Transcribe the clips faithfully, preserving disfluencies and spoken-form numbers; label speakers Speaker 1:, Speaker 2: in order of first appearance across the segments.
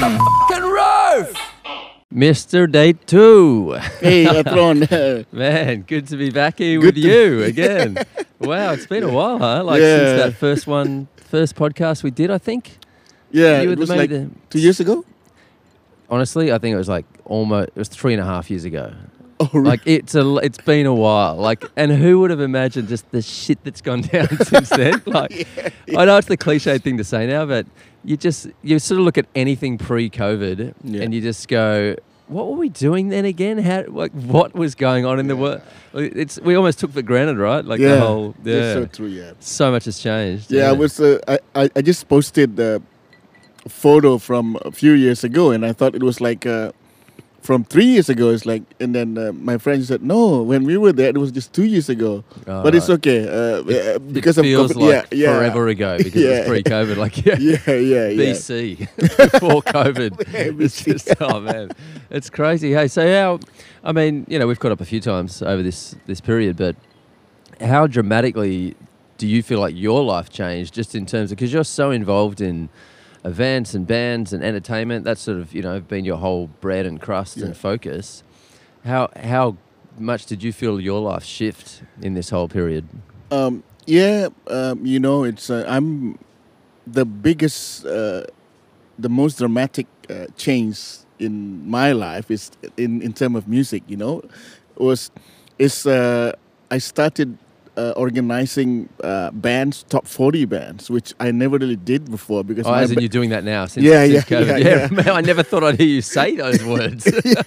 Speaker 1: the fucking roof! Mister Date two.
Speaker 2: Hey, Atron.
Speaker 1: Man, good to be back here
Speaker 2: Good
Speaker 1: with
Speaker 2: to-
Speaker 1: you again. Wow, it's been a while, huh? Like
Speaker 2: Yeah.
Speaker 1: since that first one, first podcast we did, I think.
Speaker 2: Yeah,
Speaker 1: You were
Speaker 2: it
Speaker 1: the-
Speaker 2: was
Speaker 1: maybe
Speaker 2: like
Speaker 1: the-
Speaker 2: two years ago.
Speaker 1: Honestly, I think it was like almost, it was three and a half years ago.
Speaker 2: Oh, really?
Speaker 1: Like it's a, it's been a while. Like, and who would have imagined just the shit that's gone down since then? Like, I know it's the cliche thing to say now, but you just you sort of look at anything pre-COVID
Speaker 2: Yeah.
Speaker 1: and you just go, what were we doing then again? How like what was going on in the
Speaker 2: Yeah.
Speaker 1: world? It's we almost took for granted, right? Like
Speaker 2: yeah,
Speaker 1: the whole yeah.
Speaker 2: It's so true. Yeah.
Speaker 1: So much has changed.
Speaker 2: Yeah, I was. Uh, I, I I just posted uh, a photo from a few years ago, and I thought it was like uh, from three years ago. It's like, and then uh, my friend said, "No, when we were there, it was just two years ago."
Speaker 1: Oh,
Speaker 2: but it's
Speaker 1: right.
Speaker 2: okay uh, uh, because
Speaker 1: it
Speaker 2: of
Speaker 1: feels
Speaker 2: COVID.
Speaker 1: like
Speaker 2: yeah, yeah,
Speaker 1: forever ago because it
Speaker 2: Yeah.
Speaker 1: was pre-COVID. Like yeah.
Speaker 2: yeah, yeah, yeah.
Speaker 1: B C before COVID.
Speaker 2: Yeah,
Speaker 1: It's
Speaker 2: B C.
Speaker 1: just oh man, it's crazy. Hey, so how? I mean, you know, we've caught up a few times over this this period, but how dramatically do you feel like your life changed just in terms of because you're so involved in events and bands and entertainment? That's sort of you know been your whole bread and crust
Speaker 2: Yeah.
Speaker 1: and focus. How how much did you feel your life shift in this whole period?
Speaker 2: Um, yeah, um, you know, it's uh, I'm the biggest, uh, the most dramatic uh, change in my life is in in terms of music. You know, was is uh, I started uh, organizing uh, bands, top forty bands, which I never really did before because
Speaker 1: Oh,
Speaker 2: my
Speaker 1: as in
Speaker 2: ba-
Speaker 1: you're doing that now since,
Speaker 2: Yeah,
Speaker 1: since
Speaker 2: yeah,
Speaker 1: COVID.
Speaker 2: yeah, yeah.
Speaker 1: Man, I never thought I'd hear you say those words.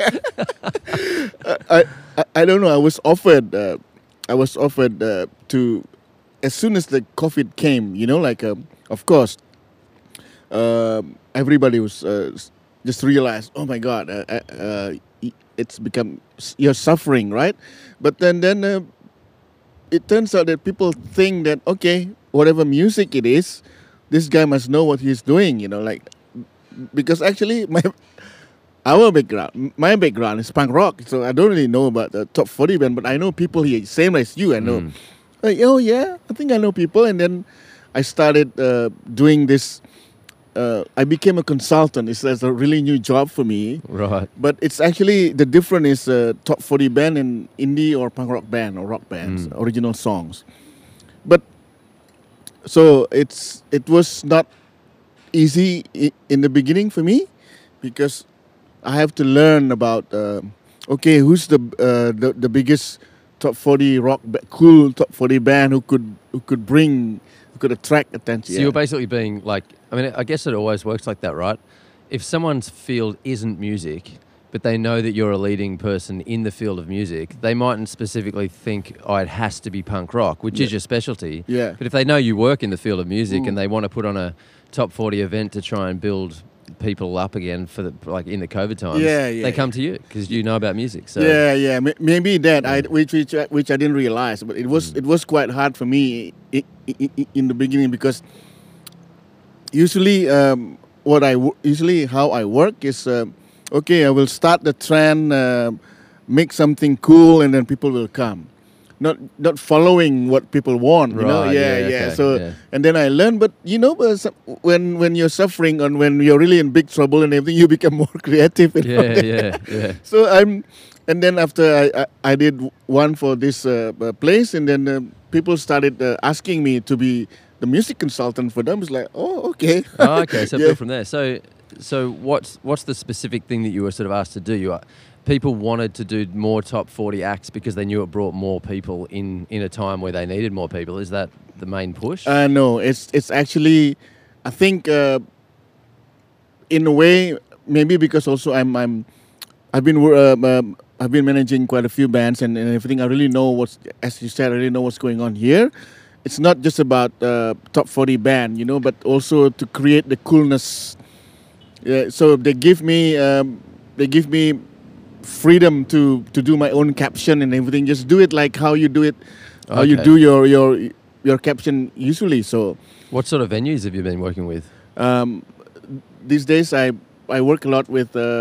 Speaker 2: I, I I don't know. I was offered. Uh, I was offered uh, to as soon as the COVID came. You know, like um, of course, um everybody was uh, s- just realized. Oh my God, uh, uh, uh, it's become you're suffering, right? But then then uh, it turns out that people think that okay, whatever music it is, this guy must know what he's doing. You know, like because actually my. Our background, my background is punk rock, so I don't really know about the top forty band, but I know people here, same as you. I know,
Speaker 1: Mm.
Speaker 2: like, oh yeah, I think I know people, and then I started uh, doing this. Uh, I became a consultant. It's, it's a really new job for me,
Speaker 1: Right.
Speaker 2: but it's actually the difference is uh, top forty band and indie or punk rock band or rock bands,
Speaker 1: Mm.
Speaker 2: original songs. But so it's it was not easy i- in the beginning for me because I have to learn about uh, okay, who's the uh, the the biggest top forty rock ba- cool top forty band who could who could bring who could attract attention.
Speaker 1: So you're basically being like, I mean, I guess it always works like that, right? If someone's field isn't music, but they know that you're a leading person in the field of music, they mightn't specifically think, oh, it has to be punk rock, which is your specialty.
Speaker 2: Yeah.
Speaker 1: But if they know you work in the field of music
Speaker 2: Mm.
Speaker 1: and they want to put on a top forty event to try and build people up again for the like in the COVID times,
Speaker 2: Yeah, yeah,
Speaker 1: they come
Speaker 2: yeah.
Speaker 1: to you because you know about music. So
Speaker 2: Yeah, yeah, m- maybe that I which which I- which I didn't realize, but it was it was quite hard for me i- i- i- in the beginning because usually um, what I wo- usually how I work is um okay, I will start the trend, uh, make something cool, and then people will come. Not not following what people want, you know.
Speaker 1: Right,
Speaker 2: Yeah,
Speaker 1: yeah,
Speaker 2: yeah.
Speaker 1: okay,
Speaker 2: So
Speaker 1: yeah.
Speaker 2: and then I learned, but you know, but some- when when you're suffering and when you're really in big trouble and everything, you become more creative. you know.
Speaker 1: yeah, yeah, yeah.
Speaker 2: So I'm, and then after I I, I did one for this uh, uh, place, and then uh, people started uh, asking me to be the music consultant for them. It's like, oh, okay.
Speaker 1: Oh, okay, so
Speaker 2: Yeah.
Speaker 1: build from there. So, so what's what's the specific thing that you were sort of asked to do? You are, people wanted to do more top forty acts because they knew it brought more people in in a time where they needed more people. Is that the main push?
Speaker 2: Uh, no, it's it's actually, I think, uh, in a way, maybe because also I'm I'm, I've been wor- um, um, I've been managing quite a few bands and, and everything. I really know what's, as you said, I really know what's going on here. It's not just about uh, top forty band, you know, but also to create the coolness. Yeah, so they give me um, they give me freedom to to do my own caption and everything. Just do it like how you do it, how you
Speaker 1: Okay.
Speaker 2: do your your your caption usually. So
Speaker 1: What sort of venues have you been working with?
Speaker 2: um, these days I I work a lot with uh,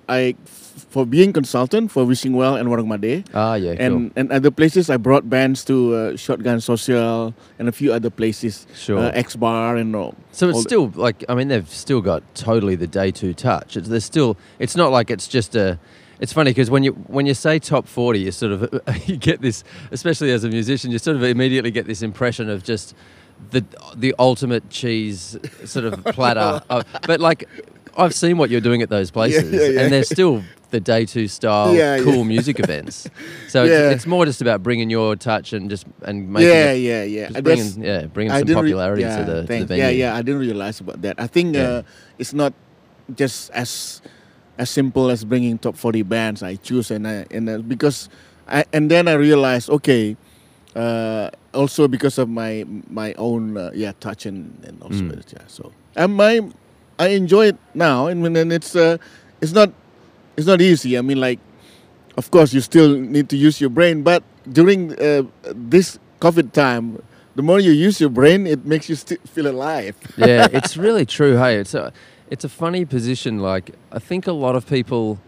Speaker 2: I for being consultant for Wishing Well and Warung Made.
Speaker 1: Ah, yeah,
Speaker 2: And, and other places, I brought bands to uh, Shotgun Social and a few other places,
Speaker 1: Sure.
Speaker 2: uh, X Bar and all.
Speaker 1: So it's
Speaker 2: all
Speaker 1: still like, I mean, they've still got totally the day two touch. It's there's still. It's not like it's just a. It's funny because when you when you say top forty, you sort of you get this, especially as a musician, you sort of immediately get this impression of just the the ultimate cheese sort of platter. Of, but like, I've seen what you're doing at those places,
Speaker 2: yeah, yeah.
Speaker 1: and they're still the day two style
Speaker 2: Yeah,
Speaker 1: cool
Speaker 2: yeah.
Speaker 1: music events. So
Speaker 2: Yeah.
Speaker 1: it's, it's more just about bringing your touch and just and making
Speaker 2: yeah,
Speaker 1: it,
Speaker 2: yeah, yeah.
Speaker 1: just
Speaker 2: And
Speaker 1: bringing
Speaker 2: that's-
Speaker 1: yeah bringing
Speaker 2: I
Speaker 1: some
Speaker 2: didn't re-
Speaker 1: popularity
Speaker 2: yeah,
Speaker 1: to the, to the
Speaker 2: thanks.
Speaker 1: venue.
Speaker 2: Yeah, yeah, I didn't realize about that. I think
Speaker 1: Yeah.
Speaker 2: uh, it's not just as as simple as bringing top forty bands I choose, and I, and uh, because I and then I realized, okay, uh, also because of my my own uh, yeah touch and, and also
Speaker 1: Mm.
Speaker 2: yeah. So and my I enjoy it now, and when and it's uh, it's not it's not easy. I mean, like, of course, you still need to use your brain, but during uh, this COVID time, the more you use your brain, it makes you st- feel alive.
Speaker 1: Yeah, it's really true. Hey, it's a it's a funny position. Like, I think a lot of people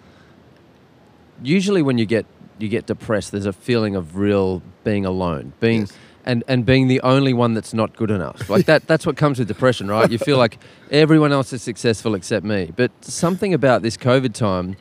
Speaker 1: usually when you get you get depressed, there's a feeling of real being alone, being
Speaker 2: Yes.
Speaker 1: and and being the only one that's not good enough. Like that that's what comes with depression, right? You feel like everyone else is successful except me. But something about this COVID time,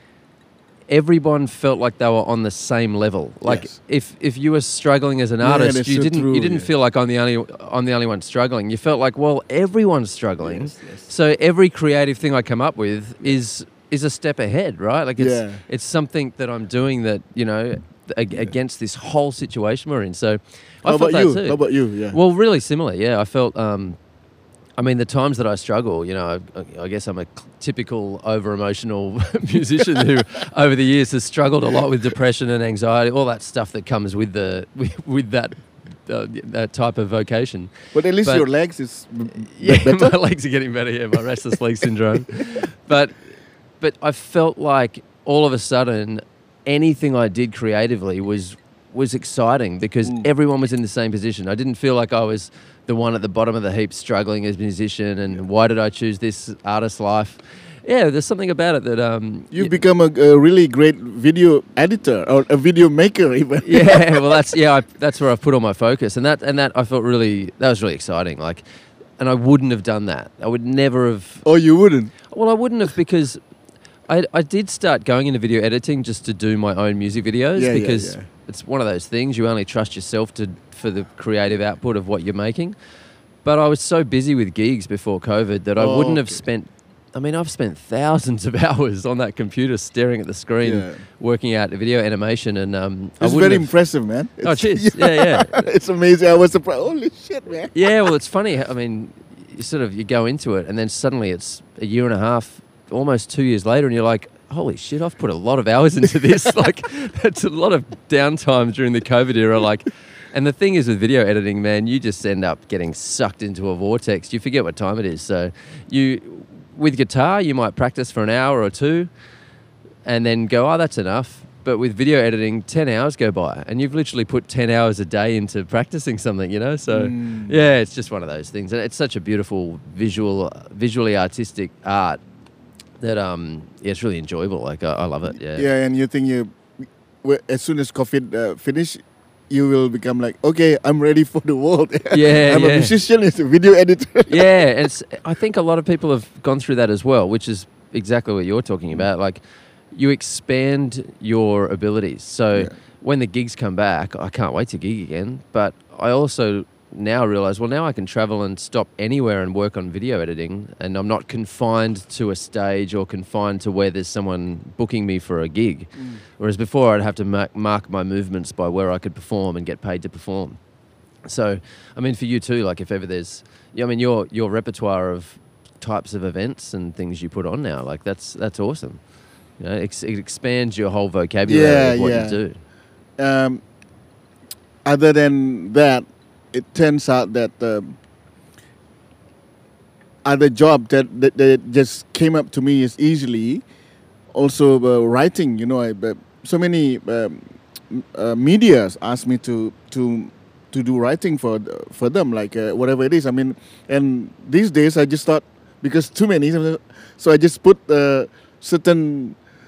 Speaker 1: everyone felt like they were on the same level. Like
Speaker 2: Yes.
Speaker 1: if if you were struggling as an
Speaker 2: Yeah,
Speaker 1: artist,
Speaker 2: that's
Speaker 1: you
Speaker 2: so
Speaker 1: didn't
Speaker 2: true,
Speaker 1: you didn't
Speaker 2: yeah.
Speaker 1: feel like I'm the only I'm the only one struggling. You felt like, well, everyone's struggling.
Speaker 2: Yes, yes.
Speaker 1: So every creative thing I come up with is is a step ahead, right? Like it's
Speaker 2: Yeah.
Speaker 1: it's something that I'm doing that, you know, ag- against this whole situation we're in. So I
Speaker 2: How
Speaker 1: felt
Speaker 2: about
Speaker 1: that
Speaker 2: you?
Speaker 1: too.
Speaker 2: How about you? Yeah.
Speaker 1: Well, really similar, yeah. I felt, um, I mean, the times that I struggle, you know, I, I guess I'm a cl- typical over-emotional musician who, over the years, has struggled a lot with depression and anxiety, all that stuff that comes with the with, with that uh, that type of vocation.
Speaker 2: but at least
Speaker 1: but-
Speaker 2: your legs is b- b-
Speaker 1: Yeah,
Speaker 2: better.
Speaker 1: my legs are getting better. Yeah, my restless leg syndrome. But but I felt like all of a sudden, anything I did creatively was was exciting because
Speaker 2: Mm.
Speaker 1: everyone was in the same position. I didn't feel like I was the one at the bottom of the heap struggling as a musician and why did I choose this artist life? Yeah, there's something about it that um
Speaker 2: You've
Speaker 1: y-
Speaker 2: become a, a really great video editor or a video maker, even.
Speaker 1: yeah, well that's yeah, I, that's where I've put all my focus and that and that I felt really that was really exciting. Like, and I wouldn't have done that. I would never have.
Speaker 2: Oh, you wouldn't.
Speaker 1: Well, I wouldn't have because I I did start going into video editing just to do my own music videos
Speaker 2: Yeah, yeah,
Speaker 1: because
Speaker 2: yeah.
Speaker 1: it's one of those things you only trust yourself to for the creative output of what you're making. But I was so busy with gigs before COVID that I
Speaker 2: Oh,
Speaker 1: wouldn't have
Speaker 2: okay.
Speaker 1: spent. I mean, I've spent thousands of hours on that computer staring at the screen,
Speaker 2: Yeah.
Speaker 1: working out video animation, and um, I
Speaker 2: It's
Speaker 1: wouldn't
Speaker 2: very
Speaker 1: have-
Speaker 2: impressive, man.
Speaker 1: Oh,
Speaker 2: It's-
Speaker 1: cheers! Yeah, yeah.
Speaker 2: it's amazing. I was surprised. Holy shit, man.
Speaker 1: Yeah, well, it's funny. I mean, you sort of you go into it, and then suddenly it's a year and a half, almost two years later, and you're like, "Holy shit! I've put a lot of hours into this." Like, that's a lot of downtime during the COVID era. Like, and the thing is with video editing, man, you just end up getting sucked into a vortex. You forget what time it is. So, you with guitar, you might practice for an hour or two, and then go, "Oh, that's enough." But with video editing, ten hours go by, and you've literally put ten hours a day into practicing something, you know? So,
Speaker 2: Mm.
Speaker 1: yeah, it's just one of those things. And it's such a beautiful visual, visually artistic art that, um, yeah, it's really enjoyable. Like, I, I love it, yeah.
Speaker 2: Yeah, and you think you, well, as soon as COVID uh, finish, you will become like, okay, I'm ready for the world.
Speaker 1: Yeah,
Speaker 2: I'm
Speaker 1: yeah.
Speaker 2: a musician, it's a video editor.
Speaker 1: Yeah, and it's, I think a lot of people have gone through that as well, which is exactly what you're talking about. Like, you expand your abilities. So
Speaker 2: Yeah.
Speaker 1: when the gigs come back, I can't wait to gig again. But I also now realize, well, now I can travel and stop anywhere and work on video editing, and I'm not confined to a stage or confined to where there's someone booking me for a gig. Whereas before, I'd have to mark, mark my movements by where I could perform and get paid to perform. So, I mean, for you too, like if ever there's, yeah, I mean, your your repertoire of types of events and things you put on now, like that's that's awesome. You know, ex- it expands your whole vocabulary
Speaker 2: Yeah,
Speaker 1: of what
Speaker 2: yeah.
Speaker 1: you do.
Speaker 2: Um, other than that, it turns out that um, other job that, that, that just came up to me as easily. Also, uh, writing. You know, I, uh, so many um, uh, medias ask me to to to do writing for for them, like uh, whatever it is. I mean, and these days I just thought because too many, so I just put uh, certain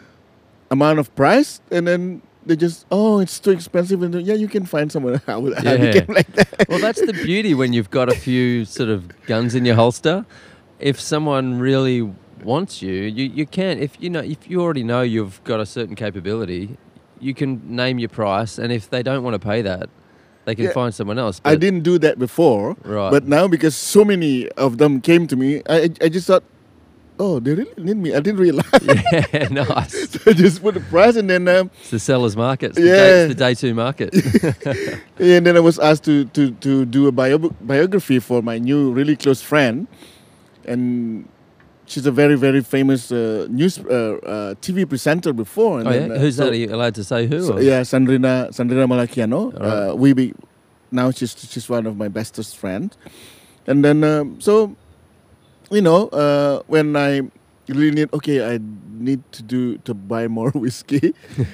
Speaker 2: amount of price, and then they just, oh, it's too expensive, and then, yeah, you can find someone. I would- I
Speaker 1: Yeah.
Speaker 2: became like that.
Speaker 1: Well, that's the beauty when you've got a few sort of guns in your holster. If someone really wants you, you, you can. If you know, if you already know you've got a certain capability, you can name your price, and if they don't want to pay that, they can
Speaker 2: Yeah.
Speaker 1: find someone else.
Speaker 2: I
Speaker 1: But-
Speaker 2: didn't do that before,
Speaker 1: Right.
Speaker 2: but now because so many of them came to me, I I just thought, oh, they really need me. I didn't realize.
Speaker 1: Yeah, nice.
Speaker 2: So I just put the price, and then um,
Speaker 1: It's the seller's market. It's, the,
Speaker 2: Yeah.
Speaker 1: day, it's the day two market.
Speaker 2: and then I was asked to to to do a bio, biography for my new really close friend, and she's a very very famous uh, news uh, uh, T V presenter before. And
Speaker 1: Oh,
Speaker 2: then,
Speaker 1: yeah?
Speaker 2: uh,
Speaker 1: Who's
Speaker 2: so-
Speaker 1: that? Are you allowed to say who?
Speaker 2: so,
Speaker 1: or-
Speaker 2: yeah, Sandrina Sandrina Malakiano.
Speaker 1: Alright.
Speaker 2: Uh, we be now she's she's one of my bestest friends, and then um, so you know uh, when I really need okay I need to do to buy more whiskey.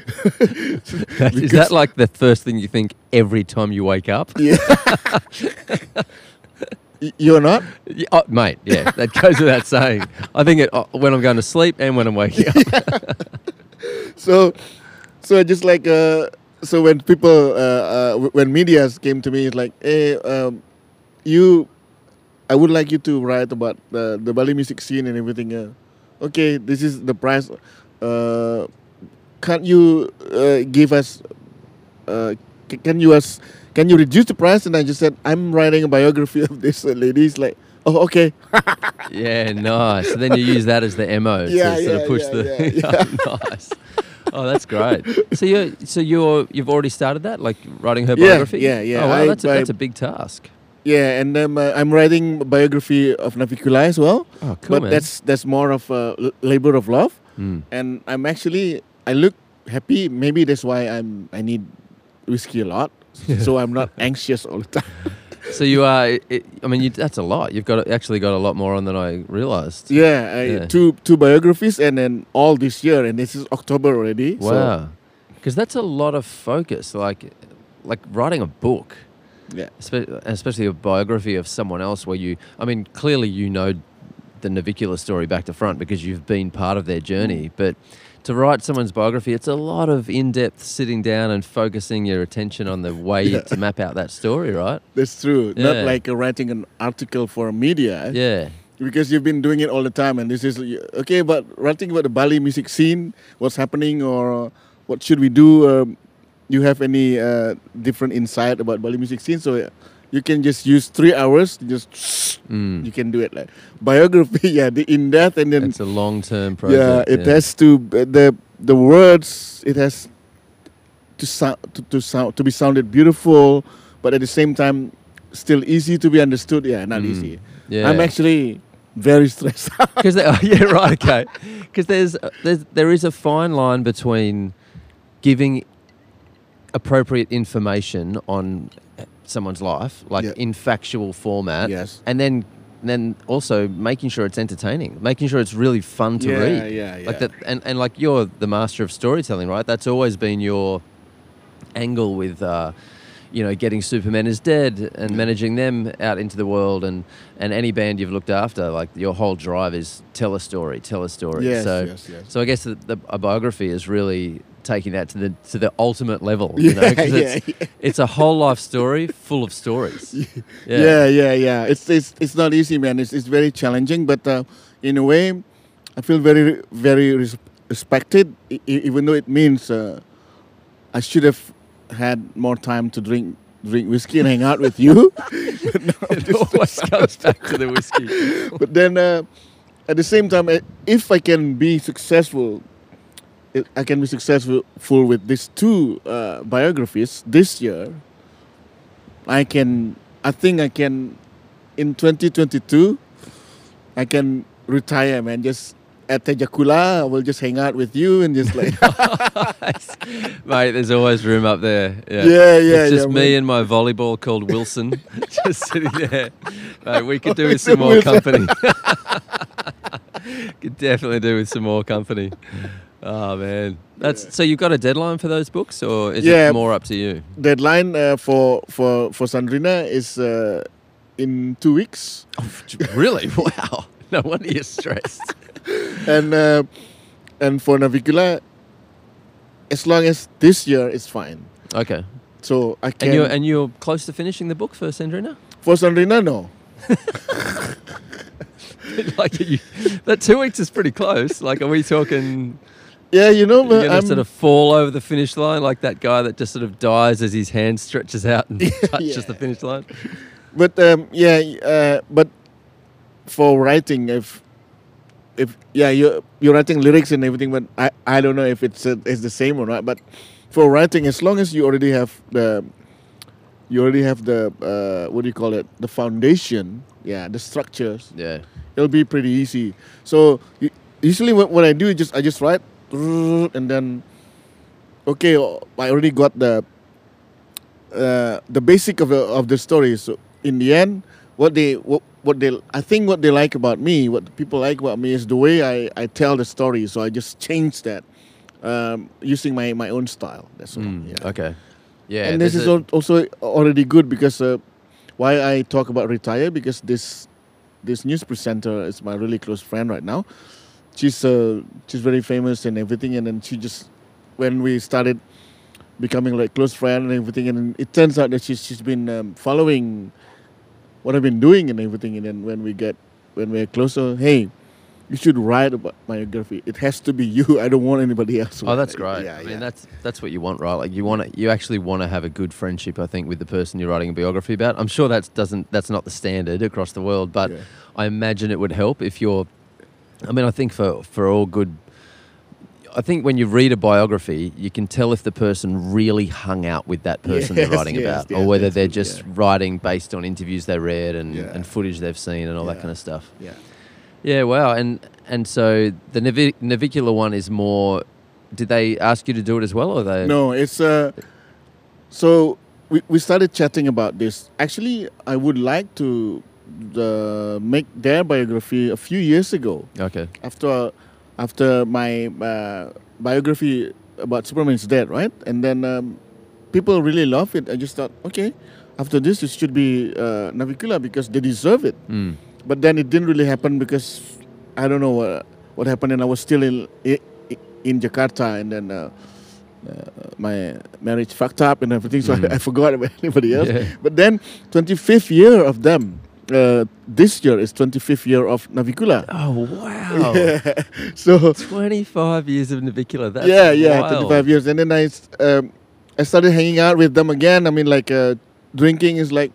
Speaker 1: Is that like the first thing you think every time you wake up?
Speaker 2: Yeah. Y- You're not?
Speaker 1: Yeah, oh, mate, yeah, that goes without saying. I think it uh, when I'm going to sleep and when I'm waking up.
Speaker 2: So, so I just like uh, so when people uh, uh, w- when medias came to me, it's like, hey, um, you, I would like you to write about the the Bali music scene and everything. Uh, okay, this is the price. Uh, can't you uh, give us? Uh, c- can you us? Can you reduce the price? And I just said, I'm writing a biography of this uh, lady. It's like, oh, okay.
Speaker 1: Yeah, nice. So then you use that as the M O
Speaker 2: Yeah,
Speaker 1: to sort
Speaker 2: yeah,
Speaker 1: of push
Speaker 2: yeah,
Speaker 1: the.
Speaker 2: yeah,
Speaker 1: Nice. Oh, that's great. So you, so you're, you've already started that, like writing her
Speaker 2: Yeah,
Speaker 1: biography.
Speaker 2: yeah, yeah.
Speaker 1: Oh, wow,
Speaker 2: I-
Speaker 1: that's a,
Speaker 2: I-
Speaker 1: that's a big task.
Speaker 2: Yeah, and um, uh, I'm writing a biography of Navikula as well.
Speaker 1: Oh, cool,
Speaker 2: but
Speaker 1: man.
Speaker 2: that's that's more of a l- labor of love,
Speaker 1: Mm.
Speaker 2: and I'm actually I look happy. Maybe that's why I'm I need whiskey a lot, so I'm not anxious all the time.
Speaker 1: So you are. It, it- I mean, you, that's a lot. You've got actually got a lot more on than I realised.
Speaker 2: Yeah, I,
Speaker 1: Yeah.
Speaker 2: two two biographies, and then all this year, and this is October already. So,
Speaker 1: Wow. Because that's a lot of focus. Like, like writing a book.
Speaker 2: yeah,
Speaker 1: Espe- especially a biography of someone else where you, I mean, clearly you know the Navikula story back to front because you've been part of their journey,
Speaker 2: Mm.
Speaker 1: but to write someone's biography, it's a lot of in-depth sitting down and focusing your attention on the way
Speaker 2: Yeah.
Speaker 1: to map out that story, right?
Speaker 2: that's true.
Speaker 1: Yeah.
Speaker 2: Not like uh, writing an article for media.
Speaker 1: Yeah.
Speaker 2: Because you've been doing it all the time, and this is okay. But writing about the Bali music scene, what's happening, or what should we do? Um, you have any uh, different insight about Bali music scene? So uh, you can just use three hours. Just
Speaker 1: Mm.
Speaker 2: you can do it like biography. Yeah, the in depth, and then
Speaker 1: It's a long-term
Speaker 2: yeah,
Speaker 1: project.
Speaker 2: it has to uh, the the words. It has to sound to, to sound to be sounded beautiful, but at the same time still easy to be understood. Yeah, not
Speaker 1: Mm.
Speaker 2: easy.
Speaker 1: Yeah.
Speaker 2: I'm actually very stressed out.
Speaker 1: Because oh, yeah, right, okay. Because there's there's there is a fine line between giving appropriate information on someone's life, like
Speaker 2: Yeah.
Speaker 1: in factual format,
Speaker 2: Yes.
Speaker 1: and then then also making sure it's entertaining, making sure it's really fun to
Speaker 2: yeah,
Speaker 1: read.
Speaker 2: Yeah, yeah,
Speaker 1: Like that, and, and like you're the master of storytelling, right? That's always been your angle with, uh, you know, getting Superman is Dead and managing them out into the world, and, and any band you've looked after, like your whole drive is tell a story, tell a story.
Speaker 2: Yes,
Speaker 1: so,
Speaker 2: yes, yes.
Speaker 1: so I guess the, the, a biography is really taking that to the to the ultimate level. You know,
Speaker 2: Yeah,
Speaker 1: 'cause
Speaker 2: yeah,
Speaker 1: it's, it's a whole life story full of stories.
Speaker 2: Yeah, yeah, yeah. It's it's it's not easy, man. It's it's very challenging, but uh, in a way, I feel very very res- respected, e- e- even though it means uh, I should have had more time to drink drink whiskey and hang out with you. But no,
Speaker 1: It
Speaker 2: just-
Speaker 1: always comes back to the whiskey.
Speaker 2: but then uh, at the same time, uh, if I can be successful, if I can be successful full with these two uh, biographies this year. I can. I think I can. In twenty twenty-two, I can retire, man. Just at Tejakula, I will just hang out with you and just like.
Speaker 1: Mate, there's always room up there. Yeah,
Speaker 2: Yeah, yeah,
Speaker 1: It's just
Speaker 2: yeah,
Speaker 1: me
Speaker 2: man.
Speaker 1: and my volleyball called Wilson, just sitting there. Mate, we could do with
Speaker 2: It's
Speaker 1: some
Speaker 2: a
Speaker 1: more
Speaker 2: Wilson.
Speaker 1: company. Could definitely do with some more company. Oh man, that's so. You've got a deadline for those books, or is
Speaker 2: Yeah.
Speaker 1: it more up to you?
Speaker 2: Deadline uh, for for for Sandrina is uh, in two weeks,
Speaker 1: Really? Wow. No wonder you're stressed.
Speaker 2: and uh, and for Navikula, as long as this year is fine.
Speaker 1: Okay.
Speaker 2: So I can.
Speaker 1: And you're and you're close to finishing the book for Sandrina?
Speaker 2: For Sandrina, no.
Speaker 1: Like you, that two weeks is pretty close. Like, are we talking?
Speaker 2: Yeah, you know,
Speaker 1: You're gonna
Speaker 2: I'm
Speaker 1: sort of fall over the finish line like that guy that just sort of dies as his hand stretches out and touches
Speaker 2: Yeah.
Speaker 1: the finish line.
Speaker 2: But um, yeah, uh, but for writing, if if yeah, you're you're writing lyrics and everything, but I, I don't know if it's uh, it's the same or not. But for writing, as long as you already have the you already have the uh, what do you call it, the foundation, yeah, the structures,
Speaker 1: Yeah.
Speaker 2: it'll be pretty easy. So u- usually what, what I do is just I just write and then okay, I already got the uh, the basic of the of the story. So in the end, what they what, what they I think what they like about me, what people like about me is the way I, I tell the story. So I just change that um, using my, my own style. That's all.
Speaker 1: Mm,
Speaker 2: Yeah.
Speaker 1: Okay. Yeah.
Speaker 2: And this
Speaker 1: there's
Speaker 2: is
Speaker 1: a-
Speaker 2: al- also already good because uh, why I talk about retire, because this this news presenter is my really close friend right now. She's uh, she's very famous and everything, and then she just when we started becoming like close friend and everything, and then it turns out that she's she's been um, following what I've been doing and everything, and then when we get when we're closer, hey, you should write about biography. It has to be you. I don't want anybody else.
Speaker 1: Oh, that's great.
Speaker 2: Yeah,
Speaker 1: I
Speaker 2: yeah.
Speaker 1: mean, that's that's what you want, right? Like you want to, you actually want to have a good friendship, I think, with the person you're writing a biography about. I'm sure that doesn't that's not the standard across the world, but
Speaker 2: Yeah.
Speaker 1: I imagine it would help if you're. I mean, I think for for all good. I think when you read a biography, you can tell if the person really hung out with that person they're
Speaker 2: Yes,
Speaker 1: writing
Speaker 2: yes,
Speaker 1: about,
Speaker 2: yes,
Speaker 1: or whether
Speaker 2: that's
Speaker 1: they're
Speaker 2: good,
Speaker 1: just
Speaker 2: yeah.
Speaker 1: writing based on interviews they read and,
Speaker 2: Yeah.
Speaker 1: and footage they've seen and all that
Speaker 2: Yeah.
Speaker 1: kind of stuff.
Speaker 2: Yeah.
Speaker 1: Yeah, wow. And and so the navi- navicular one is more. Did they ask you to do it as well, or they?
Speaker 2: No, it's uh. So we we started chatting about this. Actually, I would like to uh, make their biography a few years ago.
Speaker 1: Okay.
Speaker 2: After after my uh, biography about Superman is dead, right? And then um, people really love it. I just thought, okay, after this, it should be uh, Navicula because they deserve it.
Speaker 1: Mm.
Speaker 2: But then it didn't really happen because I don't know what what happened, and I was still in i- i- in Jakarta, and then uh, uh, my marriage fucked up and everything, so
Speaker 1: Mm.
Speaker 2: I, I forgot about anybody else.
Speaker 1: Yeah.
Speaker 2: But then twenty-fifth year of them. Uh, this year is twenty-fifth year of Navicula.
Speaker 1: Oh wow!
Speaker 2: Yeah. So
Speaker 1: Twenty-five years of navicular. That's
Speaker 2: yeah, yeah,
Speaker 1: wild.
Speaker 2: twenty-five years, and then I s- um, I started hanging out with them again. I mean, like uh, drinking is like,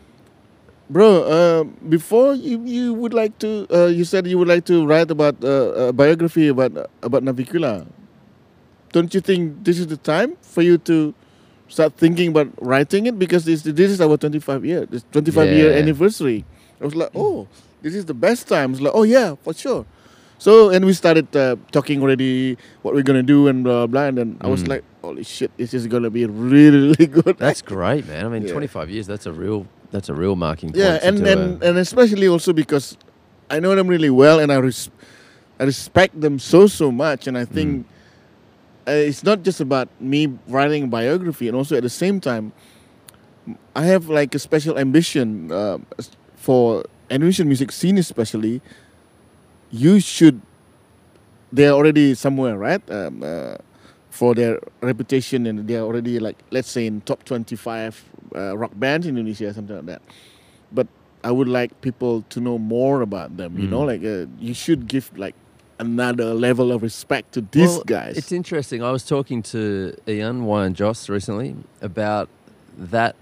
Speaker 2: bro. Uh, before you you would like to, uh, you said you would like to write about uh, a biography about about Navicula. Don't you think this is the time for you to start thinking about writing it, because this this is our twenty-five year, this twenty-five year
Speaker 1: Yeah.
Speaker 2: anniversary. I was like, oh, this is the best time. I was like, oh yeah, for sure. So and we started uh, talking already what we're gonna do and blah blah. And then I was
Speaker 1: Mm.
Speaker 2: like, holy shit, this is gonna be really really good.
Speaker 1: That's great, man. I mean,
Speaker 2: Yeah.
Speaker 1: twenty-five years. That's a real. That's a real marking point.
Speaker 2: yeah,
Speaker 1: to
Speaker 2: and
Speaker 1: do
Speaker 2: and,
Speaker 1: a-
Speaker 2: and especially also because I know them really well, and I res- I respect them so so much, and I think. Uh, it's not just about me writing a biography, and also at the same time, I have like a special ambition uh, s- for Indonesian music scene, especially. You should. They're already somewhere, right? Um, uh, for their reputation, and they're already like, let's say, in top twenty-five uh, rock bands in Indonesia, something like that. But I would like people to know more about them. You
Speaker 1: Mm.
Speaker 2: know, like uh, you should give like another level of respect to these
Speaker 1: Well,
Speaker 2: guys.
Speaker 1: It's interesting. I was talking to Ian Wyan Joss recently about that.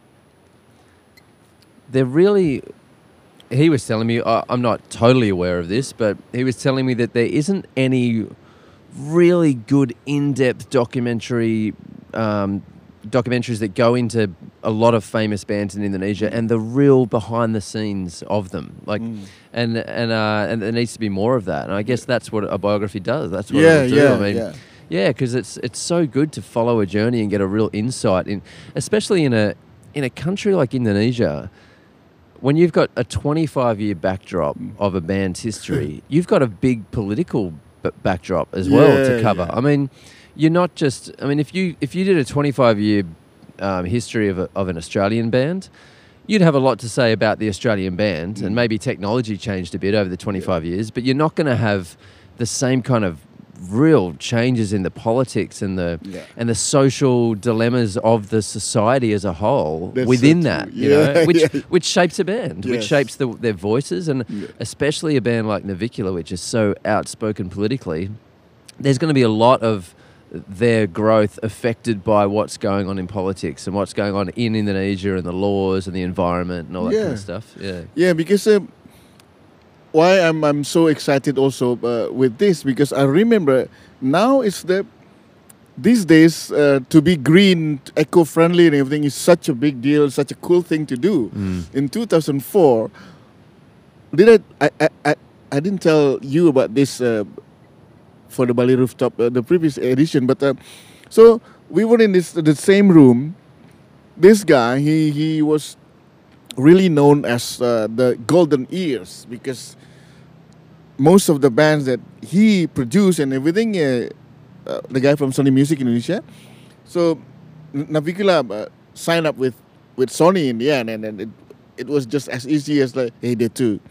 Speaker 1: They're really. He was telling me, I- I'm not totally aware of this, but he was telling me that there isn't any really good in-depth documentary um, documentaries that go into a lot of famous bands in Indonesia and the real behind the scenes of them. Like,
Speaker 2: Mm.
Speaker 1: and and uh, and there needs to be more of that. And I guess that's what a biography does. That's what
Speaker 2: Yeah,
Speaker 1: it'll do.
Speaker 2: yeah,
Speaker 1: I mean,
Speaker 2: yeah.
Speaker 1: yeah, because it's it's so good to follow a journey and get a real insight in, especially in a in a country like Indonesia. When you've got a twenty-five year backdrop
Speaker 2: Mm.
Speaker 1: of a band's history, you've got a big political b- backdrop as well to
Speaker 2: Yeah,
Speaker 1: cover.
Speaker 2: yeah.
Speaker 1: I mean, you're not just. I mean, if you if you did a twenty-five year um, history of a, of an Australian band, you'd have a lot to say about the Australian band,
Speaker 2: Mm.
Speaker 1: and maybe technology changed a bit over the twenty-five years. But you're not going to have the same kind of real changes in the politics and the
Speaker 2: Yeah.
Speaker 1: and the social dilemmas of the society as a whole
Speaker 2: That's so
Speaker 1: within
Speaker 2: true.
Speaker 1: that, you
Speaker 2: Yeah,
Speaker 1: know, which
Speaker 2: yeah.
Speaker 1: which shapes a band, which
Speaker 2: Yes.
Speaker 1: shapes the, their voices, and
Speaker 2: Yeah.
Speaker 1: especially a band like Navicular, which is so outspoken politically. There's going to be a lot of their growth affected by what's going on in politics and what's going on in Indonesia and the laws and the environment and all that kind
Speaker 2: Yeah.
Speaker 1: of stuff. Yeah.
Speaker 2: Yeah, because uh, why I'm I'm so excited also uh, with this, because I remember now it's the these days uh, to be green, eco-friendly and everything is such a big deal, such a cool thing to do.
Speaker 1: Mm.
Speaker 2: In two thousand four, did I I, I, I I didn't tell you about this uh, for the Bali Rooftop, uh, the previous edition, but uh, so we were in this the same room. This guy, he he was really known as uh, the Golden Ears, because most of the bands that he produced and everything, uh, uh, the guy from Sony Music Indonesia. So N- Navicular uh, signed up with, with Sony in the end, and, and it, it was just as easy as like, hey, they too.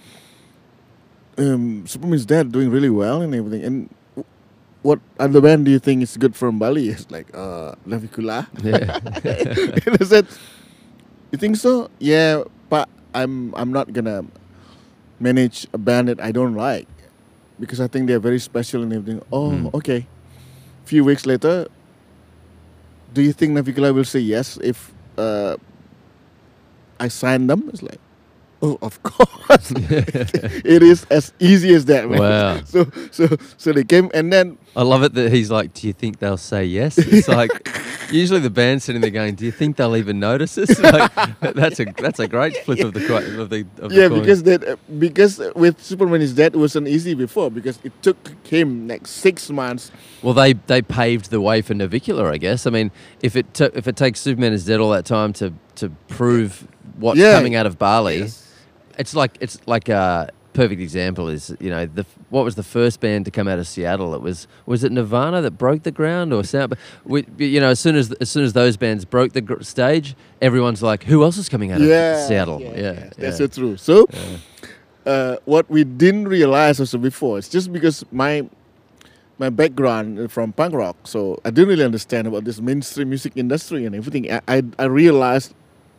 Speaker 2: Um, Superman's Dead doing really well and everything. And w- what other band do you think is good from Bali? It's like, uh, Navicular.
Speaker 1: Yeah.
Speaker 2: And I said, you think so? Yeah, but I'm I'm not gonna manage a band that I don't like, because I think they're very special and everything. Oh,
Speaker 1: Mm.
Speaker 2: okay. Few weeks later, do you think Navicular will say yes if uh, I sign them? It's like, oh, of course. It is as easy as that, man.
Speaker 1: Wow.
Speaker 2: So so so they came, and then
Speaker 1: I love it that he's like, do you think they'll say yes? It's like, usually the band's sitting there going, do you think they'll even notice us? Like, that's a that's a great flip of the coin. Of the, of
Speaker 2: yeah,
Speaker 1: the coin.
Speaker 2: because that uh, because with Superman is Dead it wasn't easy before, because it took him like six months.
Speaker 1: Well, they, they paved the way for Navicular, I guess. I mean, if it ta- if it takes Superman is Dead all that time to, to prove what's
Speaker 2: Yeah.
Speaker 1: coming out of Bali,
Speaker 2: Yes.
Speaker 1: it's like it's like a perfect example is, you know, the what was the first band to come out of Seattle? It was was it Nirvana that broke the ground, or sound? But we, you know, as soon as as soon as those bands broke the gr- stage, everyone's like, who else is coming out
Speaker 2: Yeah,
Speaker 1: of Seattle?
Speaker 2: yeah,
Speaker 1: Yeah,
Speaker 2: yeah, that's
Speaker 1: yeah.
Speaker 2: so true. So,
Speaker 1: Yeah.
Speaker 2: uh, what we didn't realize also before, it's just because my my background is from punk rock, so I didn't really understand about this mainstream music industry and everything. I I, I realized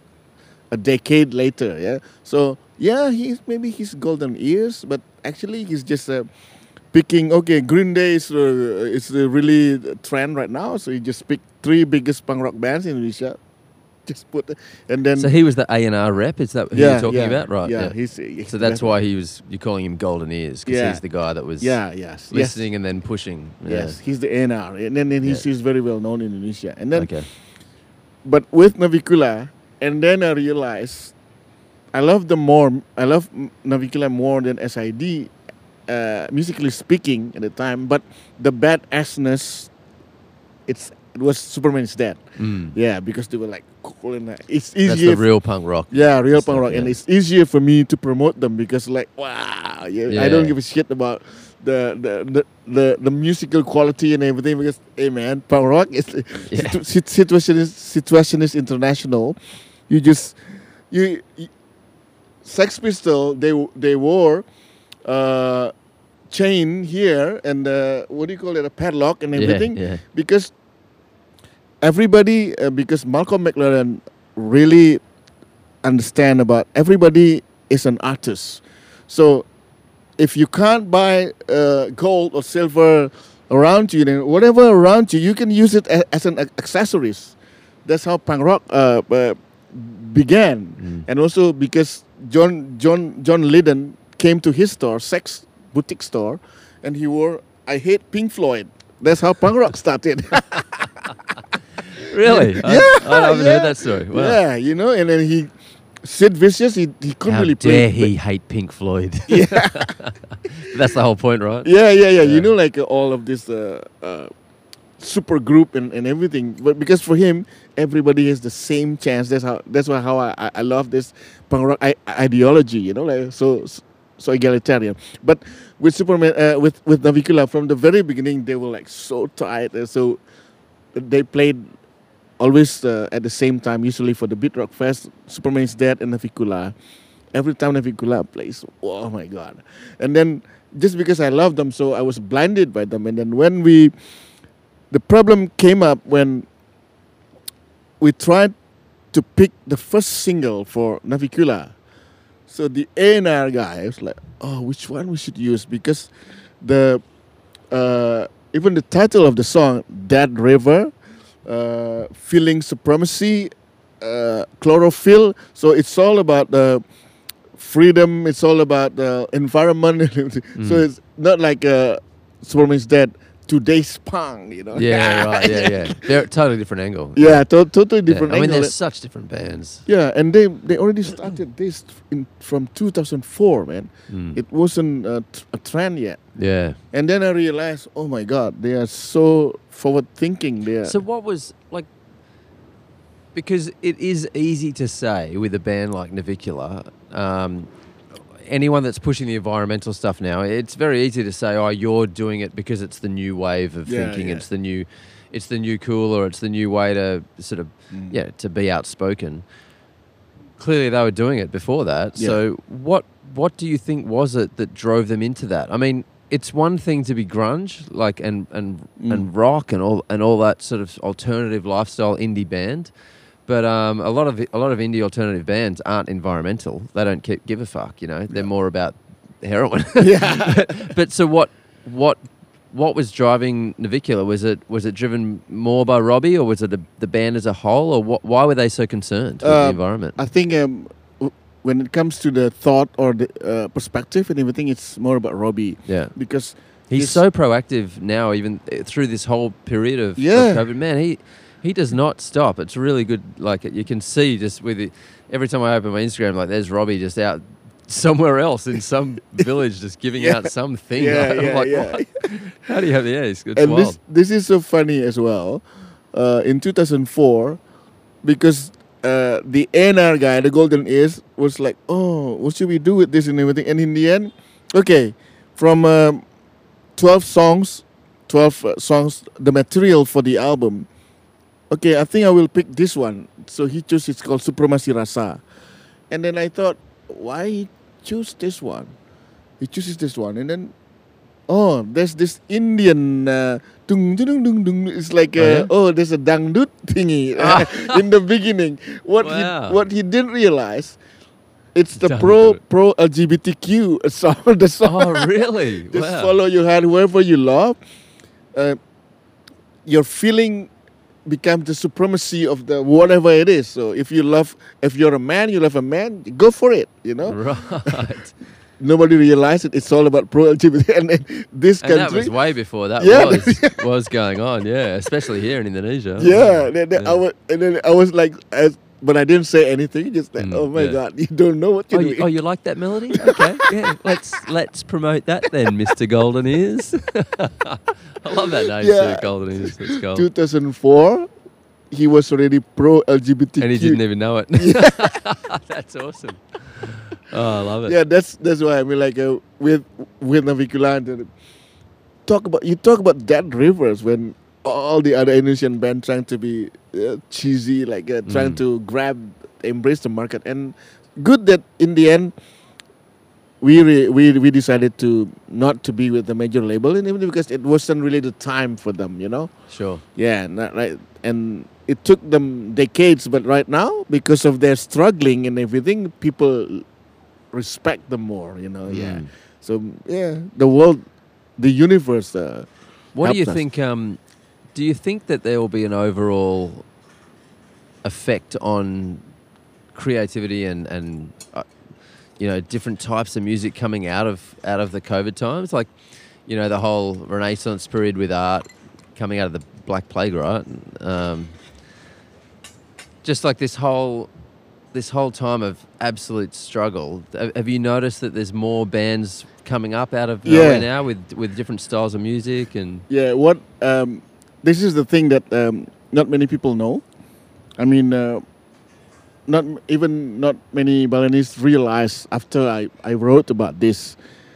Speaker 2: a decade later, yeah. So yeah, he's maybe he's golden ears, but actually he's just uh, picking. Okay, Green Day is uh, is the really the trend right now, so he just picked three biggest punk rock bands in Indonesia. Just put, and then
Speaker 1: So he was the A and R rep. Is that who
Speaker 2: yeah,
Speaker 1: you're talking
Speaker 2: yeah,
Speaker 1: about? Right.
Speaker 2: Yeah,
Speaker 1: Yeah.
Speaker 2: he's uh,
Speaker 1: So that's why he was. You're calling him Golden Ears because
Speaker 2: Yeah.
Speaker 1: he's the guy that was
Speaker 2: Yeah, yes,
Speaker 1: listening and then pushing.
Speaker 2: Yes,
Speaker 1: Yeah.
Speaker 2: yes, he's the A and R, and then, then he's,
Speaker 1: Yeah.
Speaker 2: he's very well known in Indonesia. And then,
Speaker 1: Okay.
Speaker 2: but with Navicular, and then I realized I love them more. I love M- Navicular more than S I D, uh, musically speaking at the time. But the badassness, it's it was Superman is Dead.
Speaker 1: Mm.
Speaker 2: Yeah, because they were like cool and uh, it's
Speaker 1: That's
Speaker 2: easier.
Speaker 1: the real punk rock.
Speaker 2: Yeah, real
Speaker 1: stuff,
Speaker 2: punk rock, and
Speaker 1: yeah.
Speaker 2: it's easier for me to promote them because, like, wow, yeah, I don't
Speaker 1: Yeah.
Speaker 2: give a shit about the the, the the the musical quality and everything, because, hey man, punk rock is
Speaker 1: Yeah.
Speaker 2: situ- sit- situationist situationist international. You just you, you Sex Pistol, they they wore uh, chain here and uh, what do you call it, a padlock and
Speaker 1: Yeah,
Speaker 2: everything,
Speaker 1: yeah.
Speaker 2: because everybody, uh, because Malcolm McLaren really understand about everybody is an artist. So if you can't buy uh, gold or silver around you, then whatever around you, you can use it a- as an ac- accessories. That's how punk rock uh, uh, began.
Speaker 1: Mm.
Speaker 2: And also because John John John Lydon came to his store, Sex Boutique store, and he wore "I Hate Pink Floyd." That's how punk rock started.
Speaker 1: Really?
Speaker 2: Yeah,
Speaker 1: I, I haven't
Speaker 2: yeah.
Speaker 1: heard that story. Wow.
Speaker 2: Yeah, you know, and then he, Sid Vicious, he, he couldn't
Speaker 1: How
Speaker 2: really
Speaker 1: dare
Speaker 2: play.
Speaker 1: he hate Pink Floyd?
Speaker 2: Yeah.
Speaker 1: That's the whole point, right?
Speaker 2: Yeah, yeah, yeah.
Speaker 1: Yeah.
Speaker 2: You know, like uh, all of this uh, uh, super group and, and everything. But because for him, everybody has the same chance. That's how. That's why how I, I I love this punk rock I, ideology. You know, like so so egalitarian. But with Superman, uh, with with Navicular, from the very beginning, they were like so tight. And so they played always uh, at the same time. Usually for the Beat Rock Fest, Superman is Dead and Navicular. every time Navicula plays, oh my god! And then just because I love them, so I was blinded by them. And then when we, the problem came up when we tried to pick the first single for Navicula. So the A and R guy was like, "Oh, which one we should use?" Because the uh, even the title of the song, "Dead River," uh, feeling supremacy, uh, chlorophyll. So it's all about the freedom. It's all about the environment.
Speaker 1: Mm.
Speaker 2: So it's not like uh, Superman is dead. Today's punk, you know.
Speaker 1: Yeah, right. Yeah, yeah. They're a totally different angle.
Speaker 2: Yeah, to- totally
Speaker 1: Yeah.
Speaker 2: different.
Speaker 1: I mean,
Speaker 2: angle.
Speaker 1: they're such different bands.
Speaker 2: Yeah, and they they already started this in from two thousand four, man.
Speaker 1: Mm.
Speaker 2: It wasn't a, t- a trend yet.
Speaker 1: Yeah.
Speaker 2: And then I realized, oh my God, they are so forward thinking. They are.
Speaker 1: So what was like? Because it is easy to say with a band like Navicula, um, anyone that's pushing the environmental stuff now, it's very easy to say, "Oh, you're doing it because it's the new wave of
Speaker 2: Yeah,
Speaker 1: thinking.
Speaker 2: yeah.
Speaker 1: It's the new, it's the new cool, or it's the new way to sort of,
Speaker 2: Mm.
Speaker 1: yeah, to be outspoken." Clearly, they were doing it before that.
Speaker 2: Yeah.
Speaker 1: So what what do you think was it that drove them into that? I mean, it's one thing to be grunge, like and and
Speaker 2: Mm.
Speaker 1: and rock and all and all that sort of alternative lifestyle indie band. But um, a lot of a lot of indie alternative bands aren't environmental. They don't keep, give a fuck. You know, they're more about heroin.
Speaker 2: Yeah.
Speaker 1: but, but so what? What? What was driving Navicula? Was it was it driven more by Robbie, or was it a, the band as a whole, or what, why were they so concerned with the
Speaker 2: Um,
Speaker 1: environment?
Speaker 2: I think um, w- when it comes to the thought or the uh, perspective and everything, it's more about Robbie
Speaker 1: Yeah,
Speaker 2: because
Speaker 1: he's
Speaker 2: he's-
Speaker 1: so proactive now, even uh, through this whole period of, of
Speaker 2: Yeah.
Speaker 1: COVID. Man, he he does not stop. It's really good. Like you can see just with it, every time I open my Instagram, like there's Robbie just out somewhere else in some village, just giving
Speaker 2: Yeah.
Speaker 1: out some thing.
Speaker 2: Yeah,
Speaker 1: Like, I'm
Speaker 2: yeah,
Speaker 1: like,
Speaker 2: yeah.
Speaker 1: what? How do you have the? Yeah, it's, it's
Speaker 2: and
Speaker 1: wild.
Speaker 2: this this is so funny as well. Uh, in two thousand four, because uh, the A and R guy, the Golden Ears, was like, "Oh, what should we do with this and everything?" And in the end, okay, from um, twelve songs, twelve uh, songs, the material for the album. Okay, I think I will pick this one. So he chose. It's called Supremasi Rasa, and then I thought, why he choose this one? He chooses this one, and then. Oh, there's this Indian uh, dung dung dung dung. It's like
Speaker 1: Oh,
Speaker 2: uh,
Speaker 1: yeah?
Speaker 2: oh, there's a dangdut thingy uh, in the beginning. What
Speaker 1: Wow.
Speaker 2: he what he didn't realize, it's the pro
Speaker 1: Dangdut.
Speaker 2: pro L G B T Q song. The song.
Speaker 1: Oh, really?
Speaker 2: Just
Speaker 1: Wow.
Speaker 2: follow your heart, whoever you love. Uh, your feeling becomes the supremacy of the whatever it is. So if you love, if you're a man, you love a man, go for it. You know.
Speaker 1: Right.
Speaker 2: Nobody realized it. It's all about pro L G B T, and then this
Speaker 1: And that
Speaker 2: country.
Speaker 1: was way before that
Speaker 2: Yeah.
Speaker 1: was was going on. Yeah, especially here in Indonesia.
Speaker 2: Yeah, then, then
Speaker 1: Yeah.
Speaker 2: I was, and then I was like, as, but I didn't say anything. Just like,
Speaker 1: Mm,
Speaker 2: oh my
Speaker 1: yeah.
Speaker 2: God, you don't know what
Speaker 1: Oh
Speaker 2: you're
Speaker 1: you,
Speaker 2: doing.
Speaker 1: oh, you like that melody? Okay, yeah. Let's let's promote that then, Mister Golden Ears. I love that name
Speaker 2: Yeah.
Speaker 1: too, Golden Ears. It's gold.
Speaker 2: two thousand four, he was already pro L G B T Q.
Speaker 1: And he didn't even know it. That's awesome. Oh, I love it.
Speaker 2: Yeah, that's that's why I mean, like uh, with with Navicula, and then talk about you talk about Dead Rivers when all the other Indonesian bands trying to be uh, cheesy, like uh, trying
Speaker 1: Mm.
Speaker 2: to grab, embrace the market, and good that in the end we re- we we decided to not to be with the major label, and even because it wasn't really the time for them, you know.
Speaker 1: Sure.
Speaker 2: Yeah, not right. And it took them decades, but right now, because of their struggling and everything, people respect them more, you know. Yeah.
Speaker 1: Mm.
Speaker 2: So yeah, the world, the universe. Uh,
Speaker 1: What do you
Speaker 2: helped us.
Speaker 1: think? Um, do you think that there will be an overall effect on creativity and and uh, you know different types of music coming out of out of the COVID times? Like, you know, the whole Renaissance period with art coming out of the Black Plague, right? Um, just like this whole this whole time of absolute struggle. Have have you noticed that there's more bands coming up out of nowhere
Speaker 2: Yeah.
Speaker 1: now with with different styles of music and
Speaker 2: Yeah, what um, this is the thing that um, not many people know. I mean, uh, not m- even not many Balinese realize after I, I wrote about this.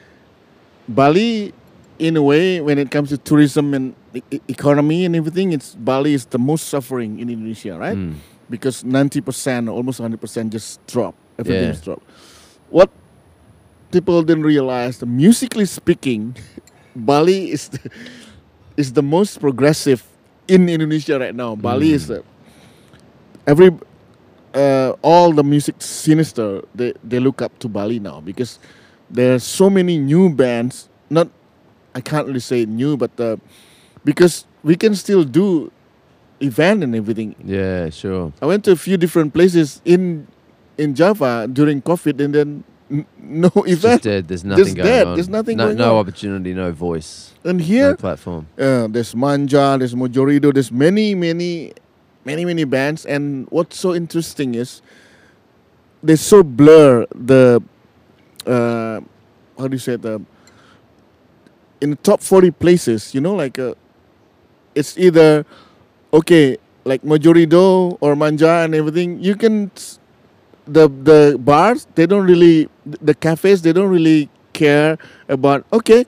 Speaker 2: Bali, in a way, when it comes to tourism and e- e- economy and everything, it's Bali is the most suffering in Indonesia, right?
Speaker 1: Mm.
Speaker 2: Because ninety percent, almost one hundred percent just drop. Everything's
Speaker 1: Yeah.
Speaker 2: drop. what people didn't realize, musically speaking, Bali is the, is the most progressive in Indonesia right now. Bali
Speaker 1: Mm.
Speaker 2: is uh, every uh, all the music sinister they, they look up to Bali now because there are so many new bands. Not I can't really say new, but uh, because we can still do event and everything.
Speaker 1: Yeah, sure.
Speaker 2: I went to a few different places in in Java during COVID, and then n- no
Speaker 1: It's just
Speaker 2: event.
Speaker 1: dead. There's nothing
Speaker 2: Just
Speaker 1: going
Speaker 2: dead.
Speaker 1: on.
Speaker 2: There's nothing
Speaker 1: no,
Speaker 2: going
Speaker 1: no
Speaker 2: on.
Speaker 1: opportunity, no voice,
Speaker 2: And
Speaker 1: no
Speaker 2: here,
Speaker 1: platform.
Speaker 2: uh, there's Manja, there's Mojorido, there's many, many, many, many bands. And what's so interesting is they so blur the uh, how do you say it, the in the top forty places. You know, like uh, it's either okay, like Mojorido or Manja and everything. You can s- the the bars they don't really the cafes they don't really care about okay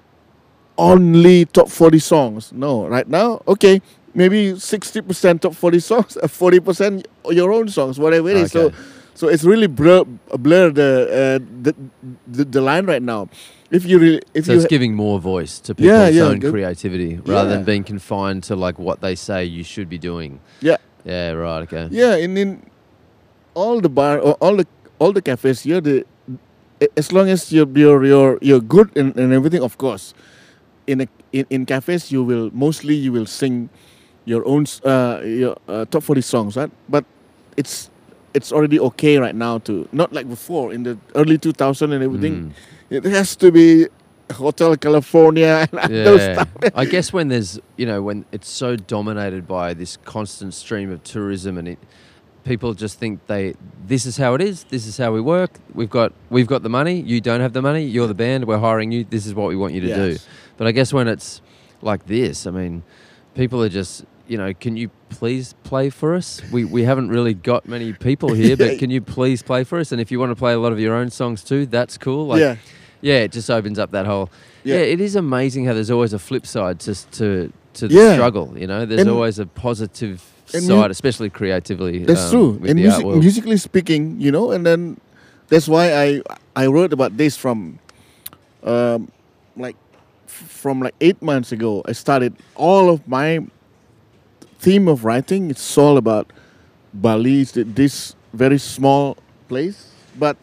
Speaker 2: only top forty songs. No, right now, okay, maybe sixty percent top forty songs, forty percent your own songs, whatever it is. So,
Speaker 1: Okay.
Speaker 2: so it's really blur, blur the, uh, the the the line right now. If you really, if
Speaker 1: So
Speaker 2: you,
Speaker 1: it's giving more voice to people's
Speaker 2: Yeah, yeah,
Speaker 1: own
Speaker 2: good.
Speaker 1: creativity rather
Speaker 2: Yeah.
Speaker 1: than being confined to like what they say you should be doing.
Speaker 2: yeah,
Speaker 1: Yeah, right. Okay.
Speaker 2: yeah, in in all the bar, or all the all the cafes here, the as long as you're you're you're, you're good and, and everything, of course. In a in, in cafes, you will mostly you will sing your own s- uh, your uh, top forty songs, right? But it's it's already okay right now to not like before in the early two thousand and everything.
Speaker 1: Mm.
Speaker 2: It has to be Hotel California and those
Speaker 1: Yeah.
Speaker 2: stuff.
Speaker 1: I guess when there's, you know, when it's so dominated by this constant stream of tourism and it, people just think they, this is how it is, this is how we work. We've got, we've got the money. You don't have the money. You're the band. We're hiring you. This is what we want you to do.
Speaker 2: Yes.
Speaker 1: But I guess when it's like this, I mean, people are just, you know, can you please play for us? We we haven't really got many people here, but can you please play for us? And if you want to play a lot of your own songs too, that's cool. Like,
Speaker 2: Yeah.
Speaker 1: yeah, it just opens up that whole. Yeah.
Speaker 2: Yeah.
Speaker 1: It is amazing how there's always a flip side to s- to to the
Speaker 2: Yeah.
Speaker 1: struggle. You know, there's
Speaker 2: And-
Speaker 1: always a positive
Speaker 2: and
Speaker 1: side,
Speaker 2: mu-
Speaker 1: especially creatively.
Speaker 2: That's
Speaker 1: um,
Speaker 2: true.
Speaker 1: with
Speaker 2: And
Speaker 1: the
Speaker 2: music,
Speaker 1: art world.
Speaker 2: musically speaking, you know, and then that's why I I wrote about this from um, like f- from like eight months ago. I started all of my theme of writing. It's all about Bali, it's th- this very small place, but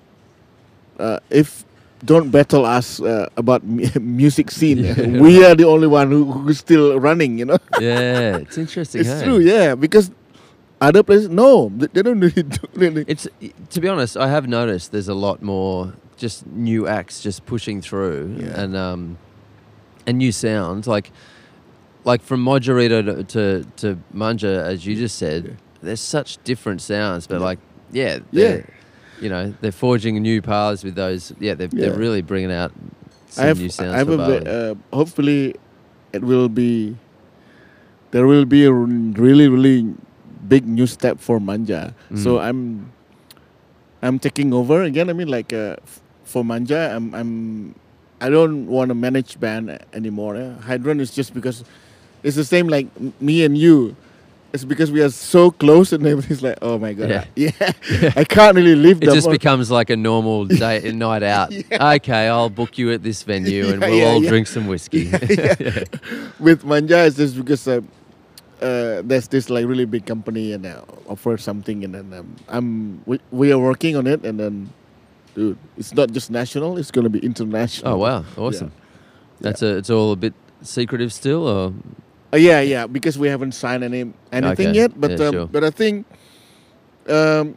Speaker 2: uh, if don't battle us uh, about mu- music scene.
Speaker 1: Yeah.
Speaker 2: We are the only one who, who's still running. You know.
Speaker 1: Yeah, it's interesting.
Speaker 2: It's
Speaker 1: hey?
Speaker 2: true, yeah, because other places, no, they, they don't really do really.
Speaker 1: It's to be honest, I have noticed there's a lot more just new acts just pushing through
Speaker 2: Yeah.
Speaker 1: and um and new sounds like like from Mojarito to, to to Manja, as you just said.
Speaker 2: Yeah.
Speaker 1: There's such different sounds, but
Speaker 2: Yeah.
Speaker 1: like yeah,
Speaker 2: Yeah.
Speaker 1: they're, you know, they're forging new paths with those. Yeah, they're
Speaker 2: Yeah.
Speaker 1: they're really bringing out some
Speaker 2: I have,
Speaker 1: new sounds
Speaker 2: I have
Speaker 1: for
Speaker 2: a,
Speaker 1: Bali.
Speaker 2: ve- uh, hopefully, it will be. There will be a r- really, really big new step for Manja. So
Speaker 1: Mm.
Speaker 2: I'm, I'm taking over again. I mean, like uh, f- for Manja, I'm, I'm, I don't want to manage band a- anymore. Eh? Hydron is just because it's the same like m- me and you. It's because we are so close and everything's like, oh my god,
Speaker 1: Yeah.
Speaker 2: yeah, I can't really leave
Speaker 1: It
Speaker 2: them.
Speaker 1: just
Speaker 2: on-
Speaker 1: becomes like a normal day, a night out. Okay, I'll book you at this venue and
Speaker 2: Yeah,
Speaker 1: we'll
Speaker 2: yeah,
Speaker 1: all
Speaker 2: yeah.
Speaker 1: drink some whiskey.
Speaker 2: Yeah. With Manja, it's just because uh, uh, there's this like really big company and uh, offer something, and then um, I'm we, we are working on it, and then dude, it's not just national; it's gonna be international.
Speaker 1: Oh wow, awesome. That's a. It's all a bit secretive still, or
Speaker 2: Uh, yeah, yeah, because we haven't signed any anything
Speaker 1: Okay,
Speaker 2: yet. But
Speaker 1: yeah,
Speaker 2: um,
Speaker 1: sure.
Speaker 2: but I think um,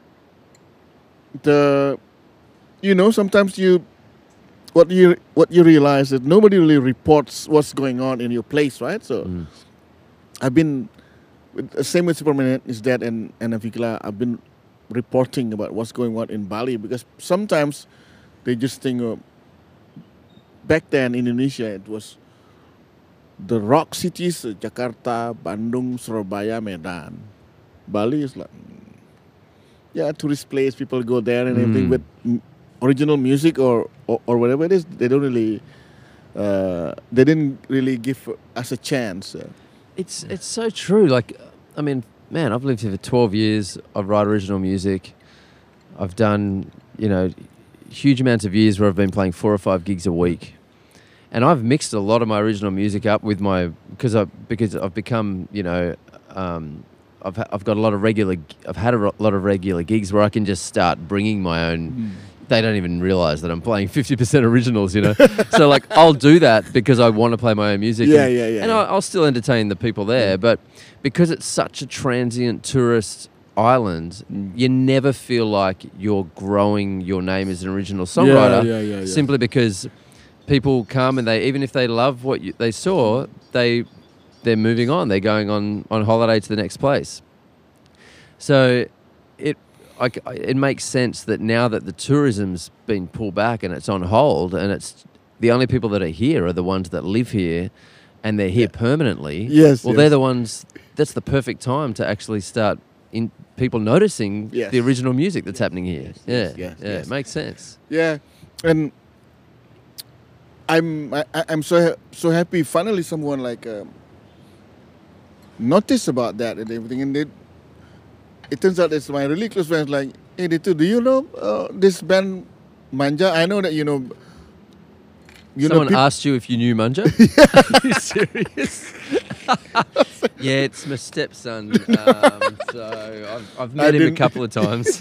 Speaker 2: the you know sometimes you what you what you realize that nobody really reports what's going on in your place, right? So.
Speaker 1: Mm.
Speaker 2: I've been with, uh, same with Superman is that and and Avikla. I've been reporting about what's going on in Bali because sometimes they just think uh, back then in Indonesia it was the rock cities uh, Jakarta, Bandung, Surabaya, Medan. Bali is like mm, yeah tourist place. People go there and everything
Speaker 1: Mm.
Speaker 2: with mm, original music or, or or whatever it is. They don't really. Uh, they didn't really give us a chance. Uh,
Speaker 1: It's it's so true. Like, I mean, man, I've lived here for twelve years. I write original music. I've done you know, huge amounts of years where I've been playing four or five gigs a week. And I've mixed a lot of my original music up with my, because I because I've become, you know, um, I've ha- I've got a lot of regular, I've had a ro- lot of regular gigs where I can just start bringing my own.
Speaker 2: Mm.
Speaker 1: They don't even realize that I'm playing fifty percent originals, you know. So like I'll do that because I want to play my own music.
Speaker 2: Yeah,
Speaker 1: and,
Speaker 2: yeah, yeah,
Speaker 1: And
Speaker 2: yeah.
Speaker 1: I'll, I'll still entertain the people there,
Speaker 2: Yeah.
Speaker 1: but because it's such a transient tourist island,
Speaker 2: Mm.
Speaker 1: you never feel like you're growing your name as an original songwriter.
Speaker 2: Yeah, yeah, yeah, yeah.
Speaker 1: Simply because people come and they, even if they love what you, they saw, they they're moving on. They're going on on holiday to the next place. So it I c it makes sense that now that the tourism's been pulled back and it's on hold, and it's the only people that are here are the ones that live here, and they're here
Speaker 2: Yeah.
Speaker 1: permanently.
Speaker 2: Yes,
Speaker 1: Well,
Speaker 2: yes.
Speaker 1: they're the ones. That's the perfect time to actually start in people noticing
Speaker 2: Yes.
Speaker 1: the original music that's happening here.
Speaker 2: Yes,
Speaker 1: yeah,
Speaker 2: yes, yes,
Speaker 1: yeah,
Speaker 2: yes.
Speaker 1: it makes sense.
Speaker 2: Yeah, and I'm I, I- I'm so ha- so happy. Finally, someone like um, noticed about that and everything, and it it turns out it's my really close friends. Like, hey, Ditu, do you know uh, this band Manja? I know that you know. You
Speaker 1: Someone
Speaker 2: know, peop-
Speaker 1: asked you if you knew Manja? Are you serious? Yeah, it's my stepson. Um, so I've, I've
Speaker 2: I
Speaker 1: met him a
Speaker 2: didn't-
Speaker 1: couple of times.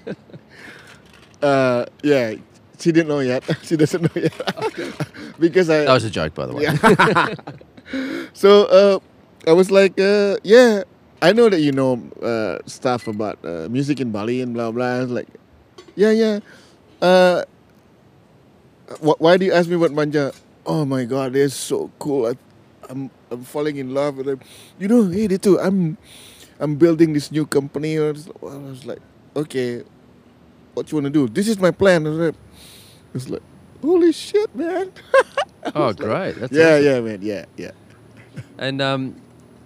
Speaker 2: uh, yeah, she didn't know yet. She doesn't know yet because I.
Speaker 1: That was a joke, by the way.
Speaker 2: Yeah. So uh, I was like, uh, yeah, I know that you know uh, stuff about uh, music in Bali and blah blah. I was like, yeah, yeah. Uh, wh- why do you ask me about Manja? Oh my God, they're so cool. I, I'm I'm falling in love with them. You know, hey, they too. I'm I'm building this new company. I was, I was like, okay, what you want to do? This is my plan. I was like, it's like, holy shit, man.
Speaker 1: Oh, great. That's
Speaker 2: yeah,
Speaker 1: awesome.
Speaker 2: yeah, man. Yeah, yeah.
Speaker 1: And um,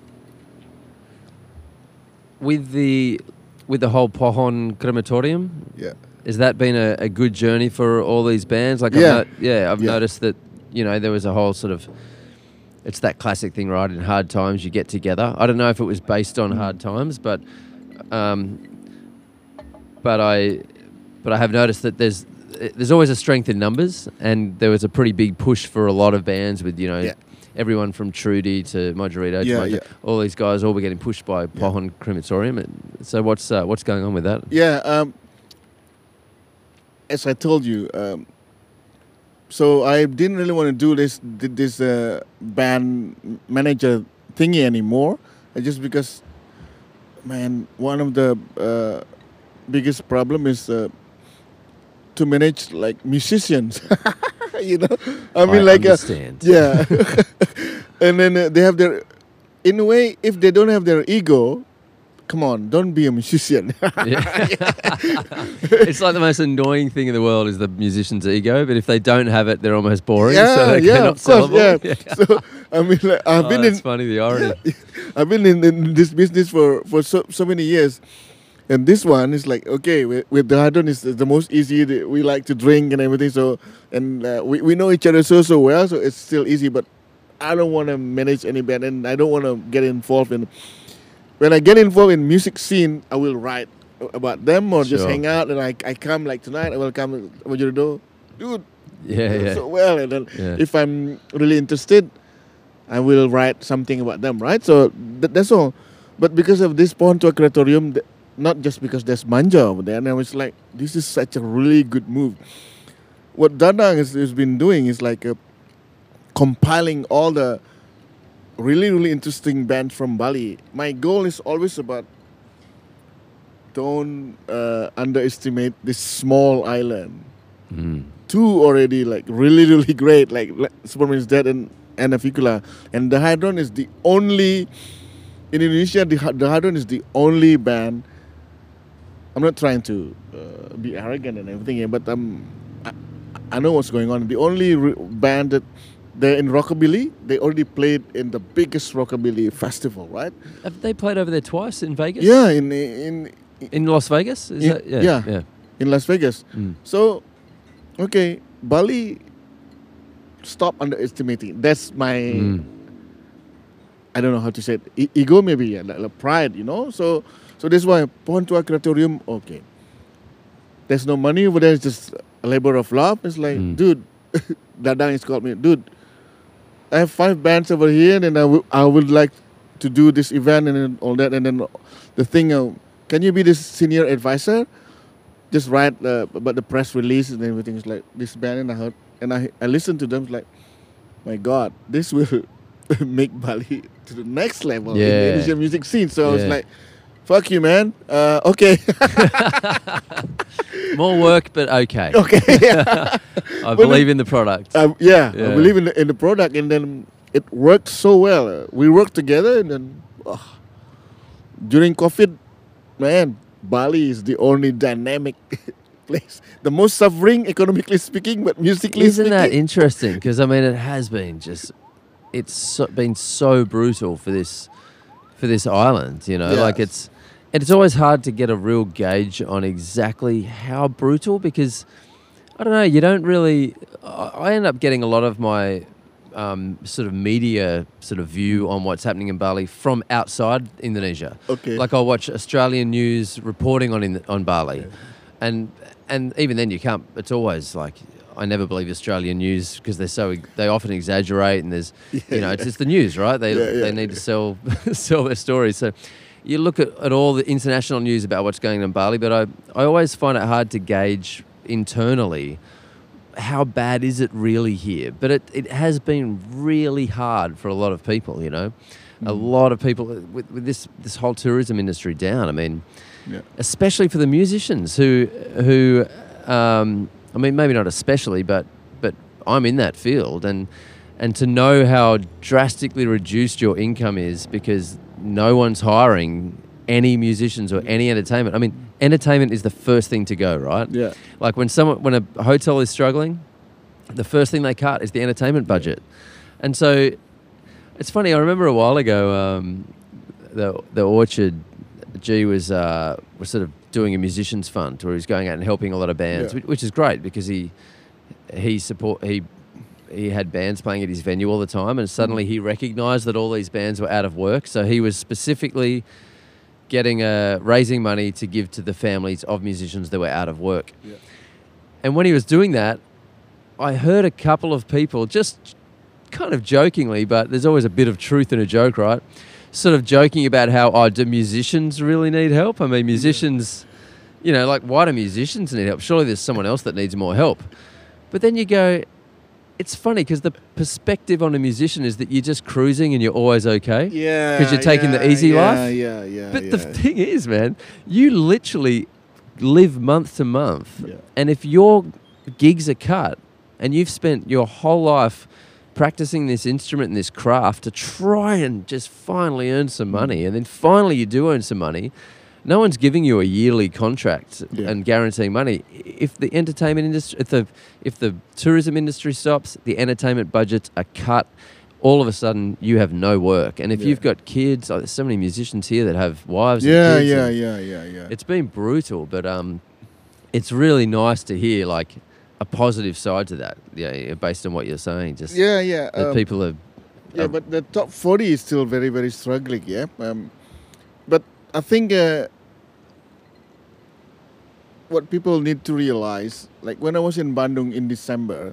Speaker 1: with the with the whole Pohon crematorium,
Speaker 2: Yeah.
Speaker 1: has that been a, a good journey for all these bands? Like,
Speaker 2: Yeah.
Speaker 1: I've no- yeah, I've
Speaker 2: Yeah.
Speaker 1: noticed that, you know, there was a whole sort of, it's that classic thing, right? In hard times, you get together. I don't know if it was based on hard times, but, um, but I, but I have noticed that there's there's always a strength in numbers, and there was a pretty big push for a lot of bands with, you know,
Speaker 2: Yeah.
Speaker 1: everyone from Trudy to Mojarito, to
Speaker 2: Yeah,
Speaker 1: Moja-
Speaker 2: yeah.
Speaker 1: all these guys all were getting pushed by Pohon crematorium. And so what's uh, what's going on with that?
Speaker 2: Yeah, um, as I told you, um, so I didn't really want to do this th- this uh, band manager thingy anymore, uh, just because, man, one of the uh, biggest problem is uh, to manage like musicians. You know, I mean, like, uh,
Speaker 1: understand.
Speaker 2: yeah, and then uh, they have their, in a way, if they don't have their ego, come on, don't be a musician.
Speaker 1: Yeah. It's like the most annoying thing in the world is the musician's ego, but if they don't have it, they're almost boring. so
Speaker 2: Yeah,
Speaker 1: they're
Speaker 2: yeah,
Speaker 1: not
Speaker 2: of course,
Speaker 1: sellable.
Speaker 2: yeah. So I mean, like, I've
Speaker 1: Oh,
Speaker 2: been
Speaker 1: that's
Speaker 2: in,
Speaker 1: funny, the irony.
Speaker 2: I've been in, in this business for for so so many years, and this one is like, okay, with, with the Hardon is the most easy. the- We like to drink and everything, so and uh, we we know each other so so well, so it's still easy. But I don't want to manage any band, and I don't want to get involved in. When I get involved in music scene, I will write about them or just
Speaker 1: Sure.
Speaker 2: hang out, and I I come like tonight. I will come. What you do, dude?
Speaker 1: Yeah,
Speaker 2: you know,
Speaker 1: yeah.
Speaker 2: so well, and then
Speaker 1: Yeah.
Speaker 2: if I'm really interested, I will write something about them, right? So th- that's all. But because of this Pohon Tua Crematorium, th- not just because there's Manja over there, and I was like, this is such a really good move. What Dadang has, has been doing is like uh, compiling all the really, really interesting bands from Bali. My goal is always about don't uh, underestimate this small island.
Speaker 1: Mm.
Speaker 2: Two already like really really great, like like Superman is Dead and and Aficula, and the Hydron is the only in Indonesia. The Hy- the Hydron is the only band. I'm not trying to uh, be arrogant and everything here, but um, I, I know what's going on. The only re- band that they're in rockabilly, they already played in the biggest rockabilly festival, right?
Speaker 1: Have they played over there twice in Vegas?
Speaker 2: Yeah, in in
Speaker 1: In Las Vegas? Is
Speaker 2: In-
Speaker 1: that? Yeah.
Speaker 2: yeah.
Speaker 1: yeah.
Speaker 2: in Las Vegas.
Speaker 1: Mm.
Speaker 2: So, okay, Bali, stop underestimating. That's my,
Speaker 1: Mm.
Speaker 2: I don't know how to say it, e- ego maybe, yeah, like, like pride, you know. So, so that's why Pohon Tua Crematorium. Okay, there's no money over there. It's just a labor of love. It's like,
Speaker 1: Mm.
Speaker 2: dude, Dadang is called me, dude. I have five bands over here, and I wou- I would like to do this event and then all that, and then the thing. Uh, can you be this senior advisor? Just write uh, about the press release and everything. It's like this band, and I heard, and I I listened to them. It's like, my God, this will make Bali to the next level in the
Speaker 1: Yeah.
Speaker 2: Indonesian music scene. So I was
Speaker 1: Yeah.
Speaker 2: like, fuck you, man. Uh, okay,
Speaker 1: More work, but okay.
Speaker 2: okay.
Speaker 1: I believe in the product.
Speaker 2: Um, yeah,
Speaker 1: Yeah.
Speaker 2: I believe in the, in the product, and then it worked so well. Uh, we worked together, and then oh, during COVID, man, Bali is the only dynamic place. The most suffering, economically speaking, but musically
Speaker 1: Isn't that
Speaker 2: speaking.
Speaker 1: interesting? Because I mean, it has been just, it's so, been so brutal for this, for this island. You know, like
Speaker 2: Yes.
Speaker 1: it's, it's always hard to get a real gauge on exactly how brutal, because I don't know. You don't really. I I end up getting a lot of my um, sort of media sort of view on what's happening in Bali from outside Indonesia.
Speaker 2: Okay.
Speaker 1: Like I'll watch Australian news reporting on in, on Bali, and and even then you can't. It's always like I never believe Australian news because they're so they often exaggerate, and there's you know it's just the news, right? They
Speaker 2: Yeah, yeah.
Speaker 1: they need to sell sell their stories. So you look at, at all the international news about what's going on in Bali, but I I always find it hard to gauge internally how bad is it really here. But it, it has been really hard for a lot of people, you know. A lot of people with, with this this whole tourism industry down. I mean,
Speaker 2: Yeah.
Speaker 1: especially for the musicians who who um, I mean maybe not especially, but but I'm in that field, and and to know how drastically reduced your income is because no one's hiring any musicians or any entertainment. I mean, entertainment is the first thing to go, right?
Speaker 2: Yeah.
Speaker 1: Like when someone when a hotel is struggling, the first thing they cut is the entertainment budget. And so it's funny, I remember a while ago um, the the Orchard G was uh, was sort of doing a musicians fund where he was going out and helping a lot of bands,
Speaker 2: Yeah.
Speaker 1: which, which is great because he he support he he had bands playing at his venue all the time, and suddenly he recognized that all these bands were out of work, so he was specifically getting uh, raising money to give to the families of musicians that were out of work.
Speaker 2: Yeah.
Speaker 1: And when he was doing that, I heard a couple of people just kind of jokingly, but there's always a bit of truth in a joke, right? Sort of joking about how, oh, do musicians really need help? I mean, musicians, you know, like, why do musicians need help? Surely there's someone else that needs more help. But then you go, it's funny because the perspective on a musician is that you're just cruising and you're always okay.
Speaker 2: Yeah.
Speaker 1: 'Cause you're taking the
Speaker 2: yeah,
Speaker 1: easy
Speaker 2: yeah,
Speaker 1: life?
Speaker 2: Yeah, yeah.
Speaker 1: But
Speaker 2: yeah.
Speaker 1: the thing is, man, you literally live month to month.
Speaker 2: Yeah.
Speaker 1: And if your gigs are cut and you've spent your whole life practicing this instrument and this craft to try and just finally earn some money, and then finally you do earn some money, no one's giving you a yearly contract
Speaker 2: Yeah.
Speaker 1: and guaranteeing money. If the entertainment industry, if the if the tourism industry stops, the entertainment budgets are cut. All of a sudden, you have no work. And if
Speaker 2: Yeah.
Speaker 1: you've got kids, like, there's so many musicians here that have wives.
Speaker 2: Yeah,
Speaker 1: and kids,
Speaker 2: yeah,
Speaker 1: and
Speaker 2: yeah, yeah, yeah.
Speaker 1: It's been brutal, but um, it's really nice to hear like a positive side to that. Yeah, yeah, based on what you're saying, just
Speaker 2: yeah, yeah.
Speaker 1: that
Speaker 2: um,
Speaker 1: people are.
Speaker 2: Yeah,
Speaker 1: are-
Speaker 2: but the top forty is still very, very struggling. Yeah, um, but I think uh, what people need to realize, like when I was in Bandung in December,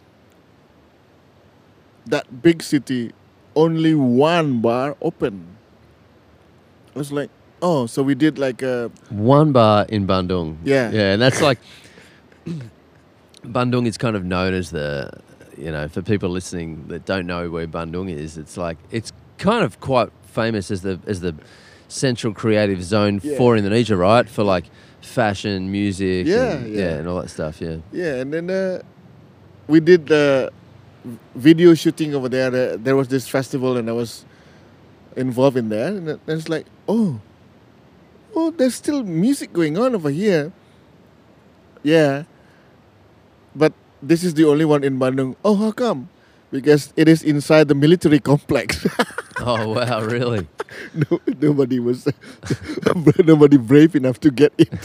Speaker 2: that big city, only one bar open. I was like, oh, so we did like a
Speaker 1: One bar in Bandung.
Speaker 2: Yeah.
Speaker 1: Yeah, and that's like Bandung is kind of known as the, you know, for people listening that don't know where Bandung is, it's like it's kind of quite famous as the as the central creative zone
Speaker 2: Yeah.
Speaker 1: for Indonesia, right? For like fashion, music,
Speaker 2: Yeah,
Speaker 1: and,
Speaker 2: yeah.
Speaker 1: and all that stuff. Yeah.
Speaker 2: yeah, and then uh, we did the video shooting over there. Uh, there was this festival, and I was involved in that. And it- and it's like, oh, oh, there's still music going on over here. Yeah, but this is the only one in Bandung. Oh, how come? Because it is inside the military complex.
Speaker 1: Oh wow, really?
Speaker 2: no, nobody was, nobody brave enough to get in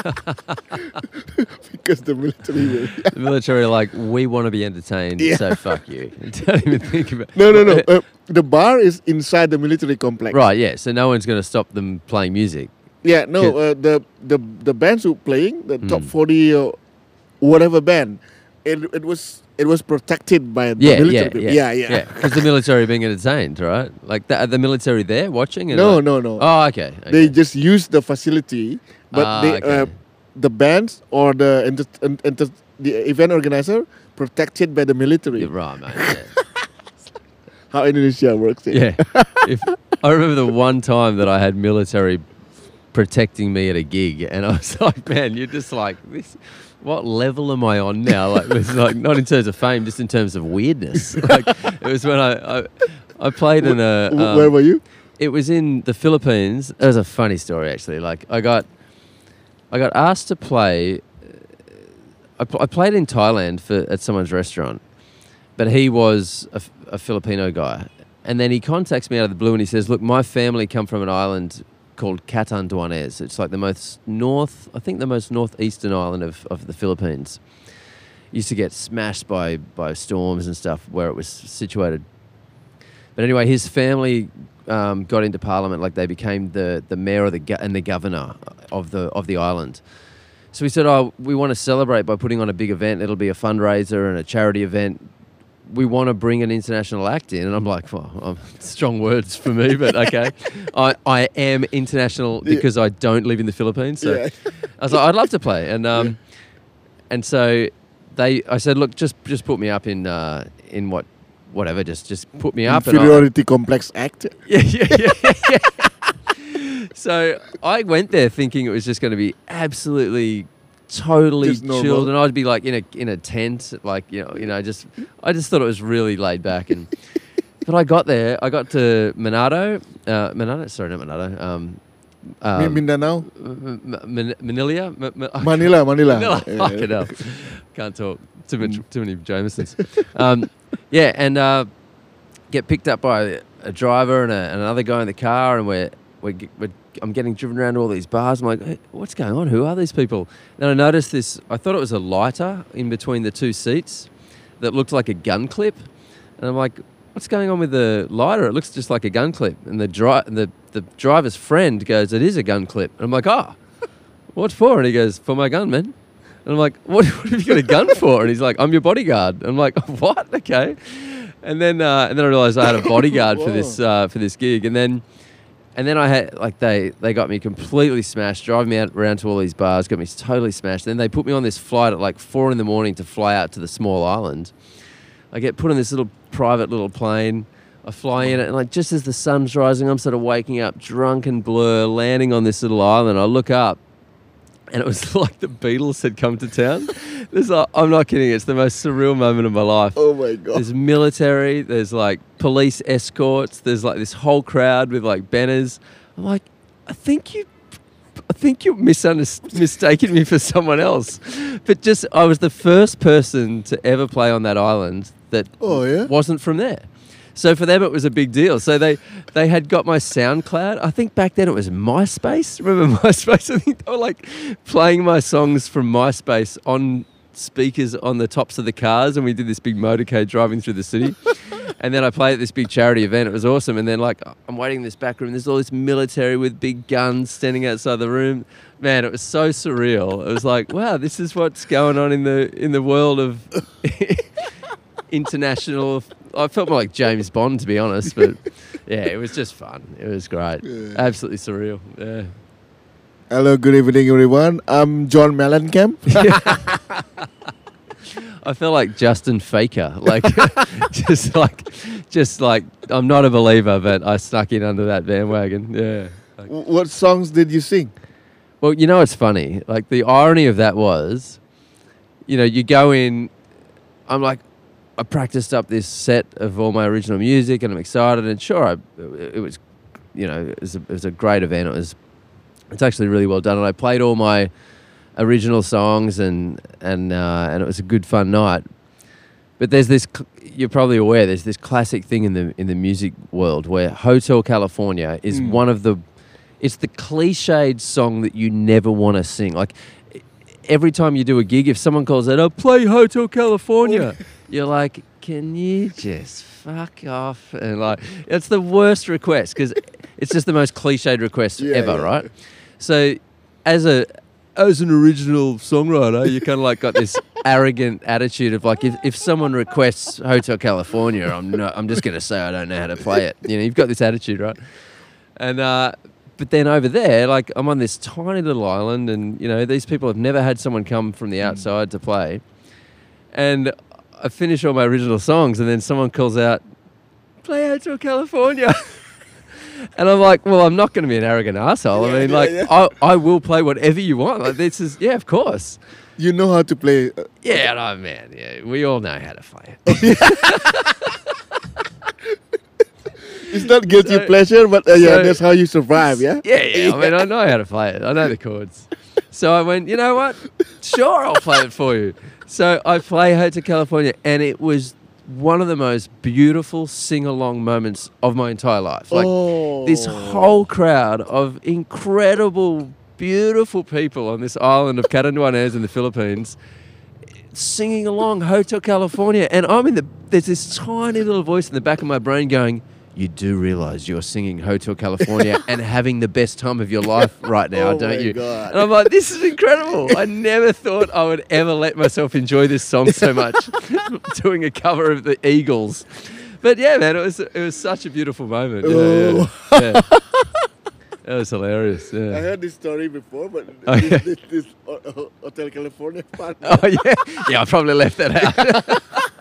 Speaker 2: because the military. Will,
Speaker 1: The military are like, we want to be entertained,
Speaker 2: Yeah.
Speaker 1: so fuck you. Don't even think about.
Speaker 2: no, no, no. Uh, the bar is inside the military complex.
Speaker 1: Right, yeah. So no one's going to stop them playing music.
Speaker 2: Yeah, no,
Speaker 1: Good.
Speaker 2: uh, the the the bands who playing the top
Speaker 1: Mm.
Speaker 2: forty or whatever band, it it was it was protected by the
Speaker 1: Yeah,
Speaker 2: military
Speaker 1: yeah,
Speaker 2: people.
Speaker 1: yeah,
Speaker 2: yeah, yeah.
Speaker 1: Because the military are being entertained, right? Like, the, are the military there watching? And
Speaker 2: No,
Speaker 1: like-
Speaker 2: no, no.
Speaker 1: Oh, okay. okay.
Speaker 2: They just use the facility, but
Speaker 1: Ah,
Speaker 2: they
Speaker 1: okay.
Speaker 2: uh, the bands or the enter, enter, the event organizer protected by the military.
Speaker 1: You're right, mate. Yeah.
Speaker 2: How Indonesia works.
Speaker 1: Yeah. If I remember the one time that I had military protecting me at a gig, and I was like, man, you're just like this. What level am I on now? Like, it was like not in terms of fame, just in terms of weirdness. Like, it was when I I, I played in a.
Speaker 2: W-
Speaker 1: um,
Speaker 2: Where were you?
Speaker 1: It was in the Philippines. It was a funny story, actually. Like, I got I got asked to play. I, pl- I played in Thailand for at someone's restaurant, but he was a, F- a Filipino guy, and then he contacts me out of the blue and he says, "Look, my family come from an island called Catanduanes. It's like the most north, I think, the most northeastern island of, of the Philippines. Used to get smashed by by storms and stuff where it was situated. But anyway, his family um, got into parliament, like they became the the mayor of the go- and the governor of the of the island. So we said, oh, we want to celebrate by putting on a big event. It'll be a fundraiser and a charity event. We want to bring an international act in. And I'm like, well, um, strong words for me, but okay. I, I am international because I don't live in the Philippines. So
Speaker 2: Yeah.
Speaker 1: I was like, I'd love to play. And um, and so they, I said, look, just just put me up in uh, in what, whatever, just just put me up. And I,
Speaker 2: Inferiority complex act.
Speaker 1: yeah, yeah, yeah, yeah. So I went there thinking it was just going to be absolutely, totally
Speaker 2: Just normal.
Speaker 1: chilled, and I'd be like in a in a tent, like you know, you know, just I just thought it was really laid back. And but I got there, I got to Manado, uh, Manado, sorry, not Manado, um, um,
Speaker 2: Mindanao,
Speaker 1: M- M- Man- Manila, M- M- I
Speaker 2: Manila, Manila.
Speaker 1: Manila.
Speaker 2: Yeah.
Speaker 1: Fucking hell. Can't talk. Too much. Too many Jamesons. Um, yeah, and uh, get picked up by a driver and, a, and another guy in the car, and we're, we're, g- we're I'm getting driven around to all these bars. I'm like, hey, what's going on? Who are these people? Then I noticed this. I thought it was a lighter in between the two seats that looked like a gun clip, and I'm like, what's going on with the lighter? It looks just like a gun clip. And the dri- the the driver's friend goes, it is a gun clip. And I'm like, oh, what for? And he goes, for my gun, man. And I'm like, what, what have you got a gun for? And he's like, I'm your bodyguard. I'm like, what? Okay. And then uh, and then I realized I had a bodyguard for this uh, for this gig. And then and then I had like they they got me completely smashed, driving me out around to all these bars, got me totally smashed. Then they put me on this flight at like four in the morning to fly out to the small island. I get put on this little private little plane. I fly in it, and like just as the sun's rising, I'm sort of waking up, drunk and blur, landing on this little island. I look up, and it was like the Beatles had come to town. There's like, I'm not kidding. It's the most surreal moment of my life.
Speaker 2: Oh my god.
Speaker 1: There's military. There's like police escorts. There's like this whole crowd with like banners. I'm like, I think you, I think you're misunderst- mistaking me for someone else. But just, I was the first person to ever play on that island that
Speaker 2: Oh, yeah?
Speaker 1: wasn't from there. So for them, it was a big deal. So they, they had got my SoundCloud. I think back then it was MySpace. Remember MySpace? I think they were like playing my songs from MySpace on speakers on the tops of the cars, and we did this big motorcade driving through the city. And then I played at this big charity event. It was awesome. And then like I'm waiting in this back room. There's all this military with big guns standing outside the room. Man, it was so surreal. It was like, wow, this is what's going on in the in the world of international. I felt more like James Bond, to be honest, but yeah, it was just fun. It was great.
Speaker 2: Yeah.
Speaker 1: Absolutely surreal. Yeah.
Speaker 2: Hello, good evening, everyone. I'm John Mellencamp.
Speaker 1: I felt like Justin Faker, like just like, just like I'm not a believer, but I snuck in under that bandwagon. Yeah. Like,
Speaker 2: W- what songs did you sing?
Speaker 1: well, you know, it's funny. Like the irony of that was, you know, you go in. I'm like, I practiced up this set of all my original music, and I'm excited. And sure, I, it was, you know, it was, a, it was a great event. It was, it's actually really well done. And I played all my original songs, and and uh, and it was a good fun night. But there's this, cl- you're probably aware, there's this classic thing in the in the music world where Hotel California is
Speaker 2: Mm.
Speaker 1: one of the, it's the cliched song that you never want to sing. Like every time you do a gig, if someone calls it, "Oh, play Hotel California," you're like, "Can you just fuck off?" And like, it's the worst request because it's just the most cliched request
Speaker 2: Yeah,
Speaker 1: ever,
Speaker 2: yeah.
Speaker 1: right? So, as a as an original songwriter, you kind of like got this arrogant attitude of like, if, if someone requests Hotel California, I'm not, I'm just going to say I don't know how to play it. You know, you've got this attitude, right? And uh, but then over there, like I'm on this tiny little island, and you know these people have never had someone come from the outside to play, and I finish all my original songs, and then someone calls out, "Play Hotel California." And I'm like, well, I'm not going to be an arrogant asshole.
Speaker 2: Yeah,
Speaker 1: I mean,
Speaker 2: yeah,
Speaker 1: like,
Speaker 2: yeah.
Speaker 1: I, I will play whatever you want. Like, this is, yeah, of course.
Speaker 2: You know how to play. Uh,
Speaker 1: Yeah, no, man, yeah, we all know how to play it.
Speaker 2: it's not guilty
Speaker 1: So-
Speaker 2: pleasure, but uh, yeah,
Speaker 1: so-
Speaker 2: that's how you survive. Yeah.
Speaker 1: Yeah, yeah, I mean, I know how to play it. I know the chords. So I went, you know what? Sure, I'll play it for you. So I play Hotel California, and it was one of the most beautiful sing-along moments of my entire life. Like,
Speaker 2: oh.
Speaker 1: this whole crowd of incredible, beautiful people on this island of Catanduanes in the Philippines singing along Hotel California. And I'm in the, there's this tiny little voice in the back of my brain going, you do realize you're singing Hotel California and having the best time of your life right now,
Speaker 2: Oh
Speaker 1: don't
Speaker 2: my
Speaker 1: you?
Speaker 2: God.
Speaker 1: And I'm like, this is incredible. I never thought I would ever let myself enjoy this song so much, doing a cover of the Eagles. But yeah, man, it was it was such a beautiful moment. Yeah,
Speaker 2: Oh.
Speaker 1: yeah, yeah. That was hilarious.
Speaker 2: I
Speaker 1: Yeah.
Speaker 2: heard this story before, but
Speaker 1: Oh,
Speaker 2: this,
Speaker 1: yeah.
Speaker 2: this, this uh, uh, Hotel California part.
Speaker 1: Oh yeah, yeah. I probably left that out.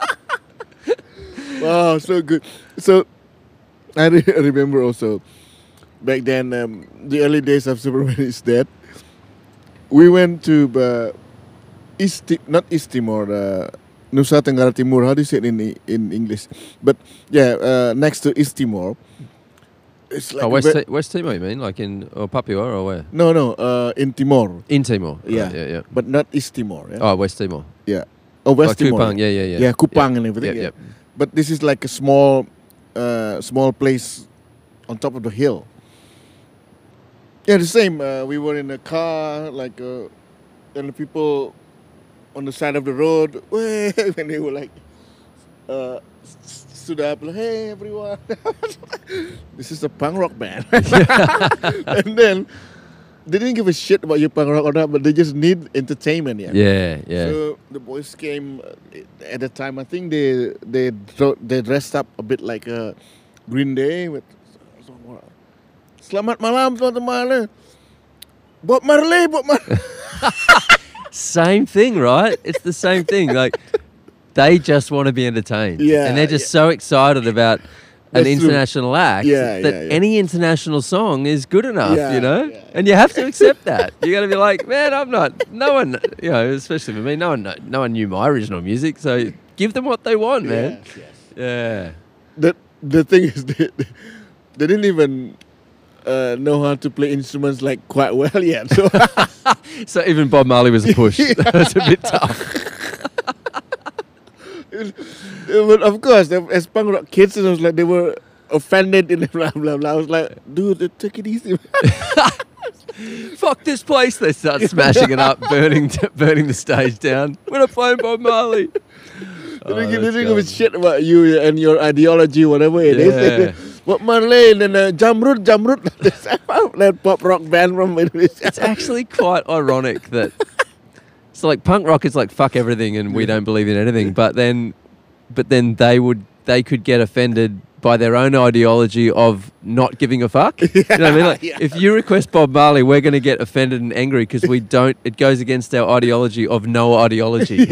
Speaker 2: Wow, so good. So I re- remember also back then, um, the early days of Superman is Dead. We went to uh, East, Ti- not East Timor, uh, Nusa Tenggara Timur. How do you say it in in English? But yeah, uh, next to East Timor. It's like
Speaker 1: Oh,
Speaker 2: a
Speaker 1: West,
Speaker 2: ve-
Speaker 1: Ti- West Timor, you mean? Like in or Papua or where?
Speaker 2: no, no, uh, in Timor,
Speaker 1: In Timor. Right,
Speaker 2: Yeah.
Speaker 1: yeah, yeah.
Speaker 2: but not East Timor. Yeah,
Speaker 1: Oh, West Timor.
Speaker 2: yeah. Oh, West
Speaker 1: Like
Speaker 2: Timor.
Speaker 1: Kupang, yeah, yeah, yeah.
Speaker 2: Yeah, Kupang
Speaker 1: yeah.
Speaker 2: and everything.
Speaker 1: Yeah,
Speaker 2: yeah.
Speaker 1: yeah.
Speaker 2: But this is like a small, uh, small place on top of the hill. Yeah, the same. Uh, we were in a car, like, uh, and the people on the side of the road, when they were like, uh, s- stood up, like, hey, everyone. This is a punk rock band. And then they didn't give a shit about you punk rock or not, but they just need entertainment. Yeah.
Speaker 1: Yeah, yeah.
Speaker 2: So the boys came uh, at the time. I think they they dro- they dressed up a bit like a Green Day with Selamat malam teman-teman. Bob Marley, Bob Marley.
Speaker 1: Same thing, right? It's the same thing. Like, they just want to be entertained.
Speaker 2: Yeah,
Speaker 1: And they're just so excited about an
Speaker 2: That's true.
Speaker 1: international act
Speaker 2: Yeah,
Speaker 1: that
Speaker 2: yeah, yeah.
Speaker 1: any international song is good enough,
Speaker 2: Yeah,
Speaker 1: you know?
Speaker 2: yeah.
Speaker 1: And you have to accept that. You got to be like, man, I'm not, no one, you know, especially for me, no one, no one knew my original music. So give them what they want, man.
Speaker 2: Yes, yes.
Speaker 1: Yeah.
Speaker 2: The the thing is, they, they didn't even uh, know how to play instruments like quite well yet. So
Speaker 1: So even Bob Marley was a push. That was a bit tough.
Speaker 2: but of course, they- as punk rock kids, it was like they were offended and blah blah blah. I was like, dude, take it easy.
Speaker 1: Fuck this place. They start smashing it up, burning burning the stage down. We're not playing Bob Marley.
Speaker 2: They
Speaker 1: Oh,
Speaker 2: didn't give- they
Speaker 1: that's
Speaker 2: didn't give a
Speaker 1: gold.
Speaker 2: shit about you and your ideology, whatever it is.
Speaker 1: Yeah.
Speaker 2: What Marley and then uh, Jamrut, Jamrut, that pop rock band from Indonesia.
Speaker 1: It's actually quite ironic that so like punk rock is like fuck everything and we don't believe in anything, but then but then they would they could get offended by their own ideology of not giving a fuck. You know what I mean? Like,
Speaker 2: Yeah.
Speaker 1: if you request Bob Marley, we're going to get offended and angry because we don't. It goes against our ideology of no ideology.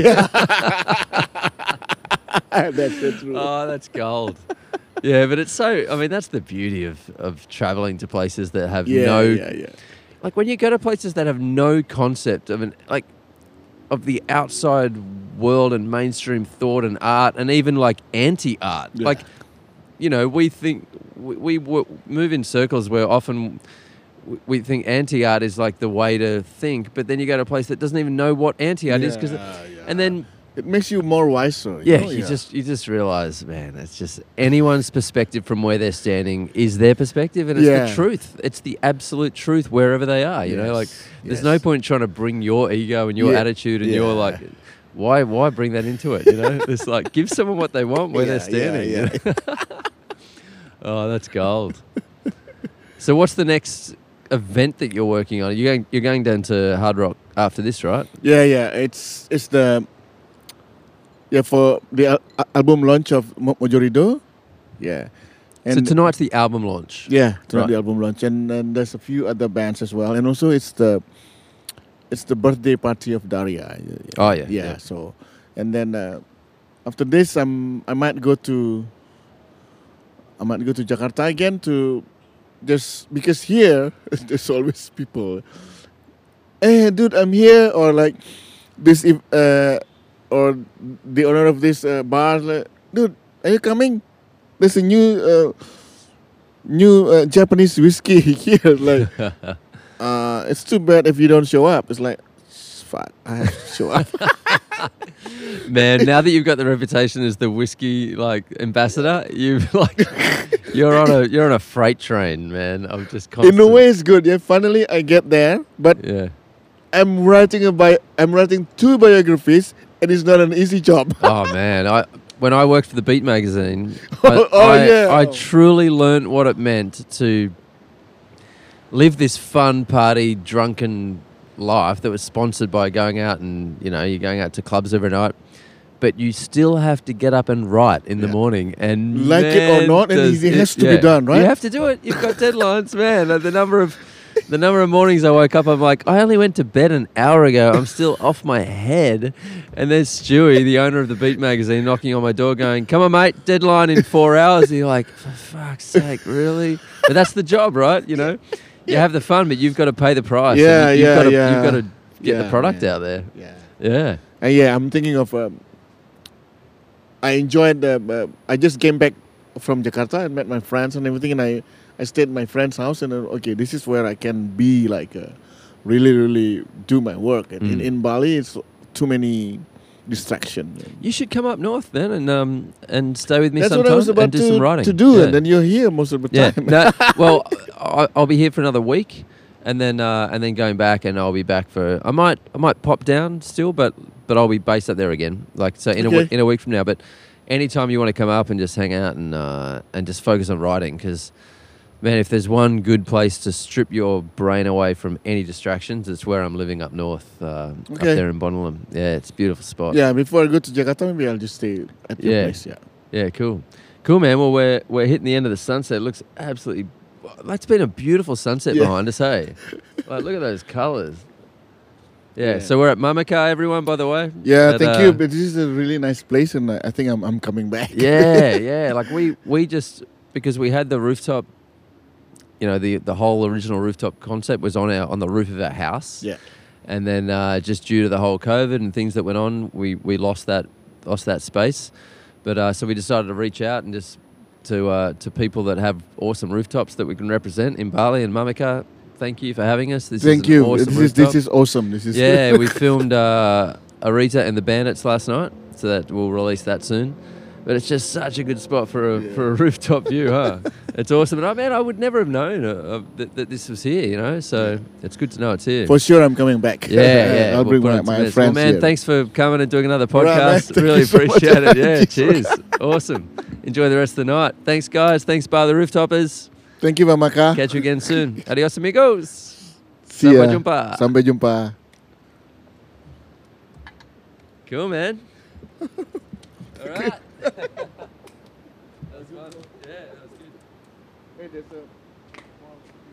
Speaker 2: That's so true.
Speaker 1: Oh, that's gold. Yeah, but it's so. I mean, that's the beauty of of traveling to places that have
Speaker 2: yeah,
Speaker 1: no.
Speaker 2: yeah, yeah.
Speaker 1: Like when you go to places that have no concept of an like of the outside world and mainstream thought and art and even like anti-art.
Speaker 2: Yeah.
Speaker 1: Like, you know, we think we, we w- move in circles where often w- we think anti-art is like the way to think, but then you go to a place that doesn't even know what anti-art is, 'cause
Speaker 2: Yeah,
Speaker 1: it-
Speaker 2: yeah.
Speaker 1: and then
Speaker 2: It makes you more wiser.
Speaker 1: yeah,
Speaker 2: know?
Speaker 1: you just you just realize, man, it's just anyone's perspective from where they're standing is their perspective, and it's
Speaker 2: Yeah.
Speaker 1: the truth. It's the absolute truth wherever they are. You know, like
Speaker 2: Yes,
Speaker 1: there's no
Speaker 2: yes.
Speaker 1: point trying to bring your ego and your
Speaker 2: Yeah,
Speaker 1: attitude and your
Speaker 2: yeah.
Speaker 1: like. Why why bring that into it? You know, it's like give someone what they want where
Speaker 2: Yeah,
Speaker 1: they're standing.
Speaker 2: yeah,
Speaker 1: you know? Oh, that's gold. So what's the next? event that you're working on? You're going, you're going down to Hard Rock after this, right?
Speaker 2: Yeah, yeah. It's it's the yeah for the al- a- album launch of Mo- Mojorido. Yeah.
Speaker 1: So tonight's the album launch.
Speaker 2: Yeah, tonight
Speaker 1: Right.
Speaker 2: the album launch, and then there's a few other bands as well, and also it's the it's the birthday party of Daria.
Speaker 1: Oh, yeah,
Speaker 2: yeah.
Speaker 1: yeah.
Speaker 2: So, and then uh, after this, I'm I might go to I might go to Jakarta again to just because here there's always people. Hey, dude, I'm here, or like this, if uh, or the owner of this uh, bar, like, dude, are you coming? There's a new uh, new uh, Japanese whiskey here. Like, uh, it's too bad if you don't show up. It's like, fuck, I have to show up.
Speaker 1: Man, now that you've got the reputation as the whiskey like ambassador, you like you're on a you're on a freight train, man. I'm just constant.
Speaker 2: In a way, it's good. Yeah, finally I get there, but
Speaker 1: Yeah.
Speaker 2: I'm writing a bi- I'm writing two biographies, and it's not an easy job.
Speaker 1: Oh man, I when I worked for the Beat magazine, I,
Speaker 2: Oh,
Speaker 1: I,
Speaker 2: yeah.
Speaker 1: I truly learned what it meant to live this fun party, drunken life that was sponsored by going out and you know you're going out to clubs every night, but you still have to get up and write in the
Speaker 2: Yeah.
Speaker 1: morning and
Speaker 2: Like it or
Speaker 1: man,
Speaker 2: not, and
Speaker 1: does
Speaker 2: it has to be done, right?
Speaker 1: You have to do it. You've got deadlines, man. Like, the number of the number of mornings I woke up, I'm like, I only went to bed an hour ago. I'm still off my head. And there's Stewie, the owner of the Beat magazine, knocking on my door going, come on, mate, deadline in four hours. And you're like, for fuck's sake, really? But that's the job, right? You know, you have the fun, but you've got to pay the price.
Speaker 2: Yeah,
Speaker 1: and you,
Speaker 2: yeah,
Speaker 1: you've got to,
Speaker 2: yeah.
Speaker 1: You've got to get
Speaker 2: Yeah,
Speaker 1: the product
Speaker 2: man.
Speaker 1: out there.
Speaker 2: Yeah.
Speaker 1: Yeah.
Speaker 2: Uh, yeah, I'm thinking of. Um, I enjoyed. Uh, uh, I just came back from Jakarta and met my friends and everything, and I, I stayed at my friend's house, and uh, okay, this is where I can be like, uh, really, really do my work. And in,
Speaker 1: Mm.
Speaker 2: in Bali, it's too many distractions.
Speaker 1: You should come up north then and um and stay with me
Speaker 2: That's
Speaker 1: sometime
Speaker 2: what I was about
Speaker 1: and do
Speaker 2: to,
Speaker 1: some writing.
Speaker 2: to do,
Speaker 1: Yeah.
Speaker 2: and then you're here most of the
Speaker 1: Yeah.
Speaker 2: time.
Speaker 1: No, well, I, I'll be here for another week, and then uh, and then going back, and I'll be back for. I might I might pop down still, but but I'll be based up there again. Like so in a
Speaker 2: Okay.
Speaker 1: week, in a week from now. But anytime you want to come up and just hang out and uh, and just focus on writing, because man, if there's one good place to strip your brain away from any distractions, it's where I'm living up north, uh, up
Speaker 2: Okay.
Speaker 1: there in Bonilum. Yeah, it's a beautiful spot.
Speaker 2: Yeah, before I go to Jakarta, maybe I'll just stay at your
Speaker 1: Yeah.
Speaker 2: place. Yeah.
Speaker 1: Yeah, cool. Cool, man. Well, we're we're hitting the end of the sunset. It looks absolutely... That's been a beautiful sunset
Speaker 2: Yeah.
Speaker 1: behind us, hey? Like, look at those colours. Yeah,
Speaker 2: Yeah.
Speaker 1: so we're at Mamaka, everyone, by the way.
Speaker 2: Yeah,
Speaker 1: At,
Speaker 2: thank
Speaker 1: uh,
Speaker 2: you. But this is a really nice place, and I I think I'm I'm coming back.
Speaker 1: Yeah, yeah. Like, we, we just... Because we had the rooftop... You know, the the whole original rooftop concept was on our on the roof of our house.
Speaker 2: Yeah.
Speaker 1: And then uh, just due to the whole COVID and things that went on, we, we lost that lost that space. But uh, so we decided to reach out and just to uh, to people that have awesome rooftops that we can represent in Bali and Mamaka. Thank you for having us. This
Speaker 2: Thank
Speaker 1: is an
Speaker 2: you.
Speaker 1: Awesome
Speaker 2: this is
Speaker 1: rooftop.
Speaker 2: this is awesome. This is
Speaker 1: Yeah, we filmed uh, Arita and the Bandits last night, so that we'll release that soon. But it's just such a good spot for a
Speaker 2: Yeah.
Speaker 1: for a rooftop view, huh? It's awesome. And I man, I would never have known uh, uh, that, that this was here, you know. So it's good to know it's here.
Speaker 2: For sure, I'm coming back.
Speaker 1: Yeah, yeah.
Speaker 2: I'll
Speaker 1: we'll
Speaker 2: bring
Speaker 1: put
Speaker 2: my,
Speaker 1: it to
Speaker 2: my
Speaker 1: best.
Speaker 2: friends
Speaker 1: Well, man,
Speaker 2: here.
Speaker 1: thanks for coming and doing another
Speaker 2: All right, man.
Speaker 1: podcast.
Speaker 2: Thank
Speaker 1: Really
Speaker 2: you so much.
Speaker 1: appreciate it. Yeah,
Speaker 2: Cheers.
Speaker 1: cheers. Awesome. Enjoy the rest of the night. Thanks, guys. Thanks, Bar the Rooftoppers.
Speaker 2: Thank you, Mamaka.
Speaker 1: Catch you again soon. Adios, amigos.
Speaker 2: See
Speaker 1: Sampai
Speaker 2: ya.
Speaker 1: jumpa.
Speaker 2: Sampai jumpa.
Speaker 1: Cool, man. All right. That was fun. Yeah, that was good.
Speaker 2: Hey, there's a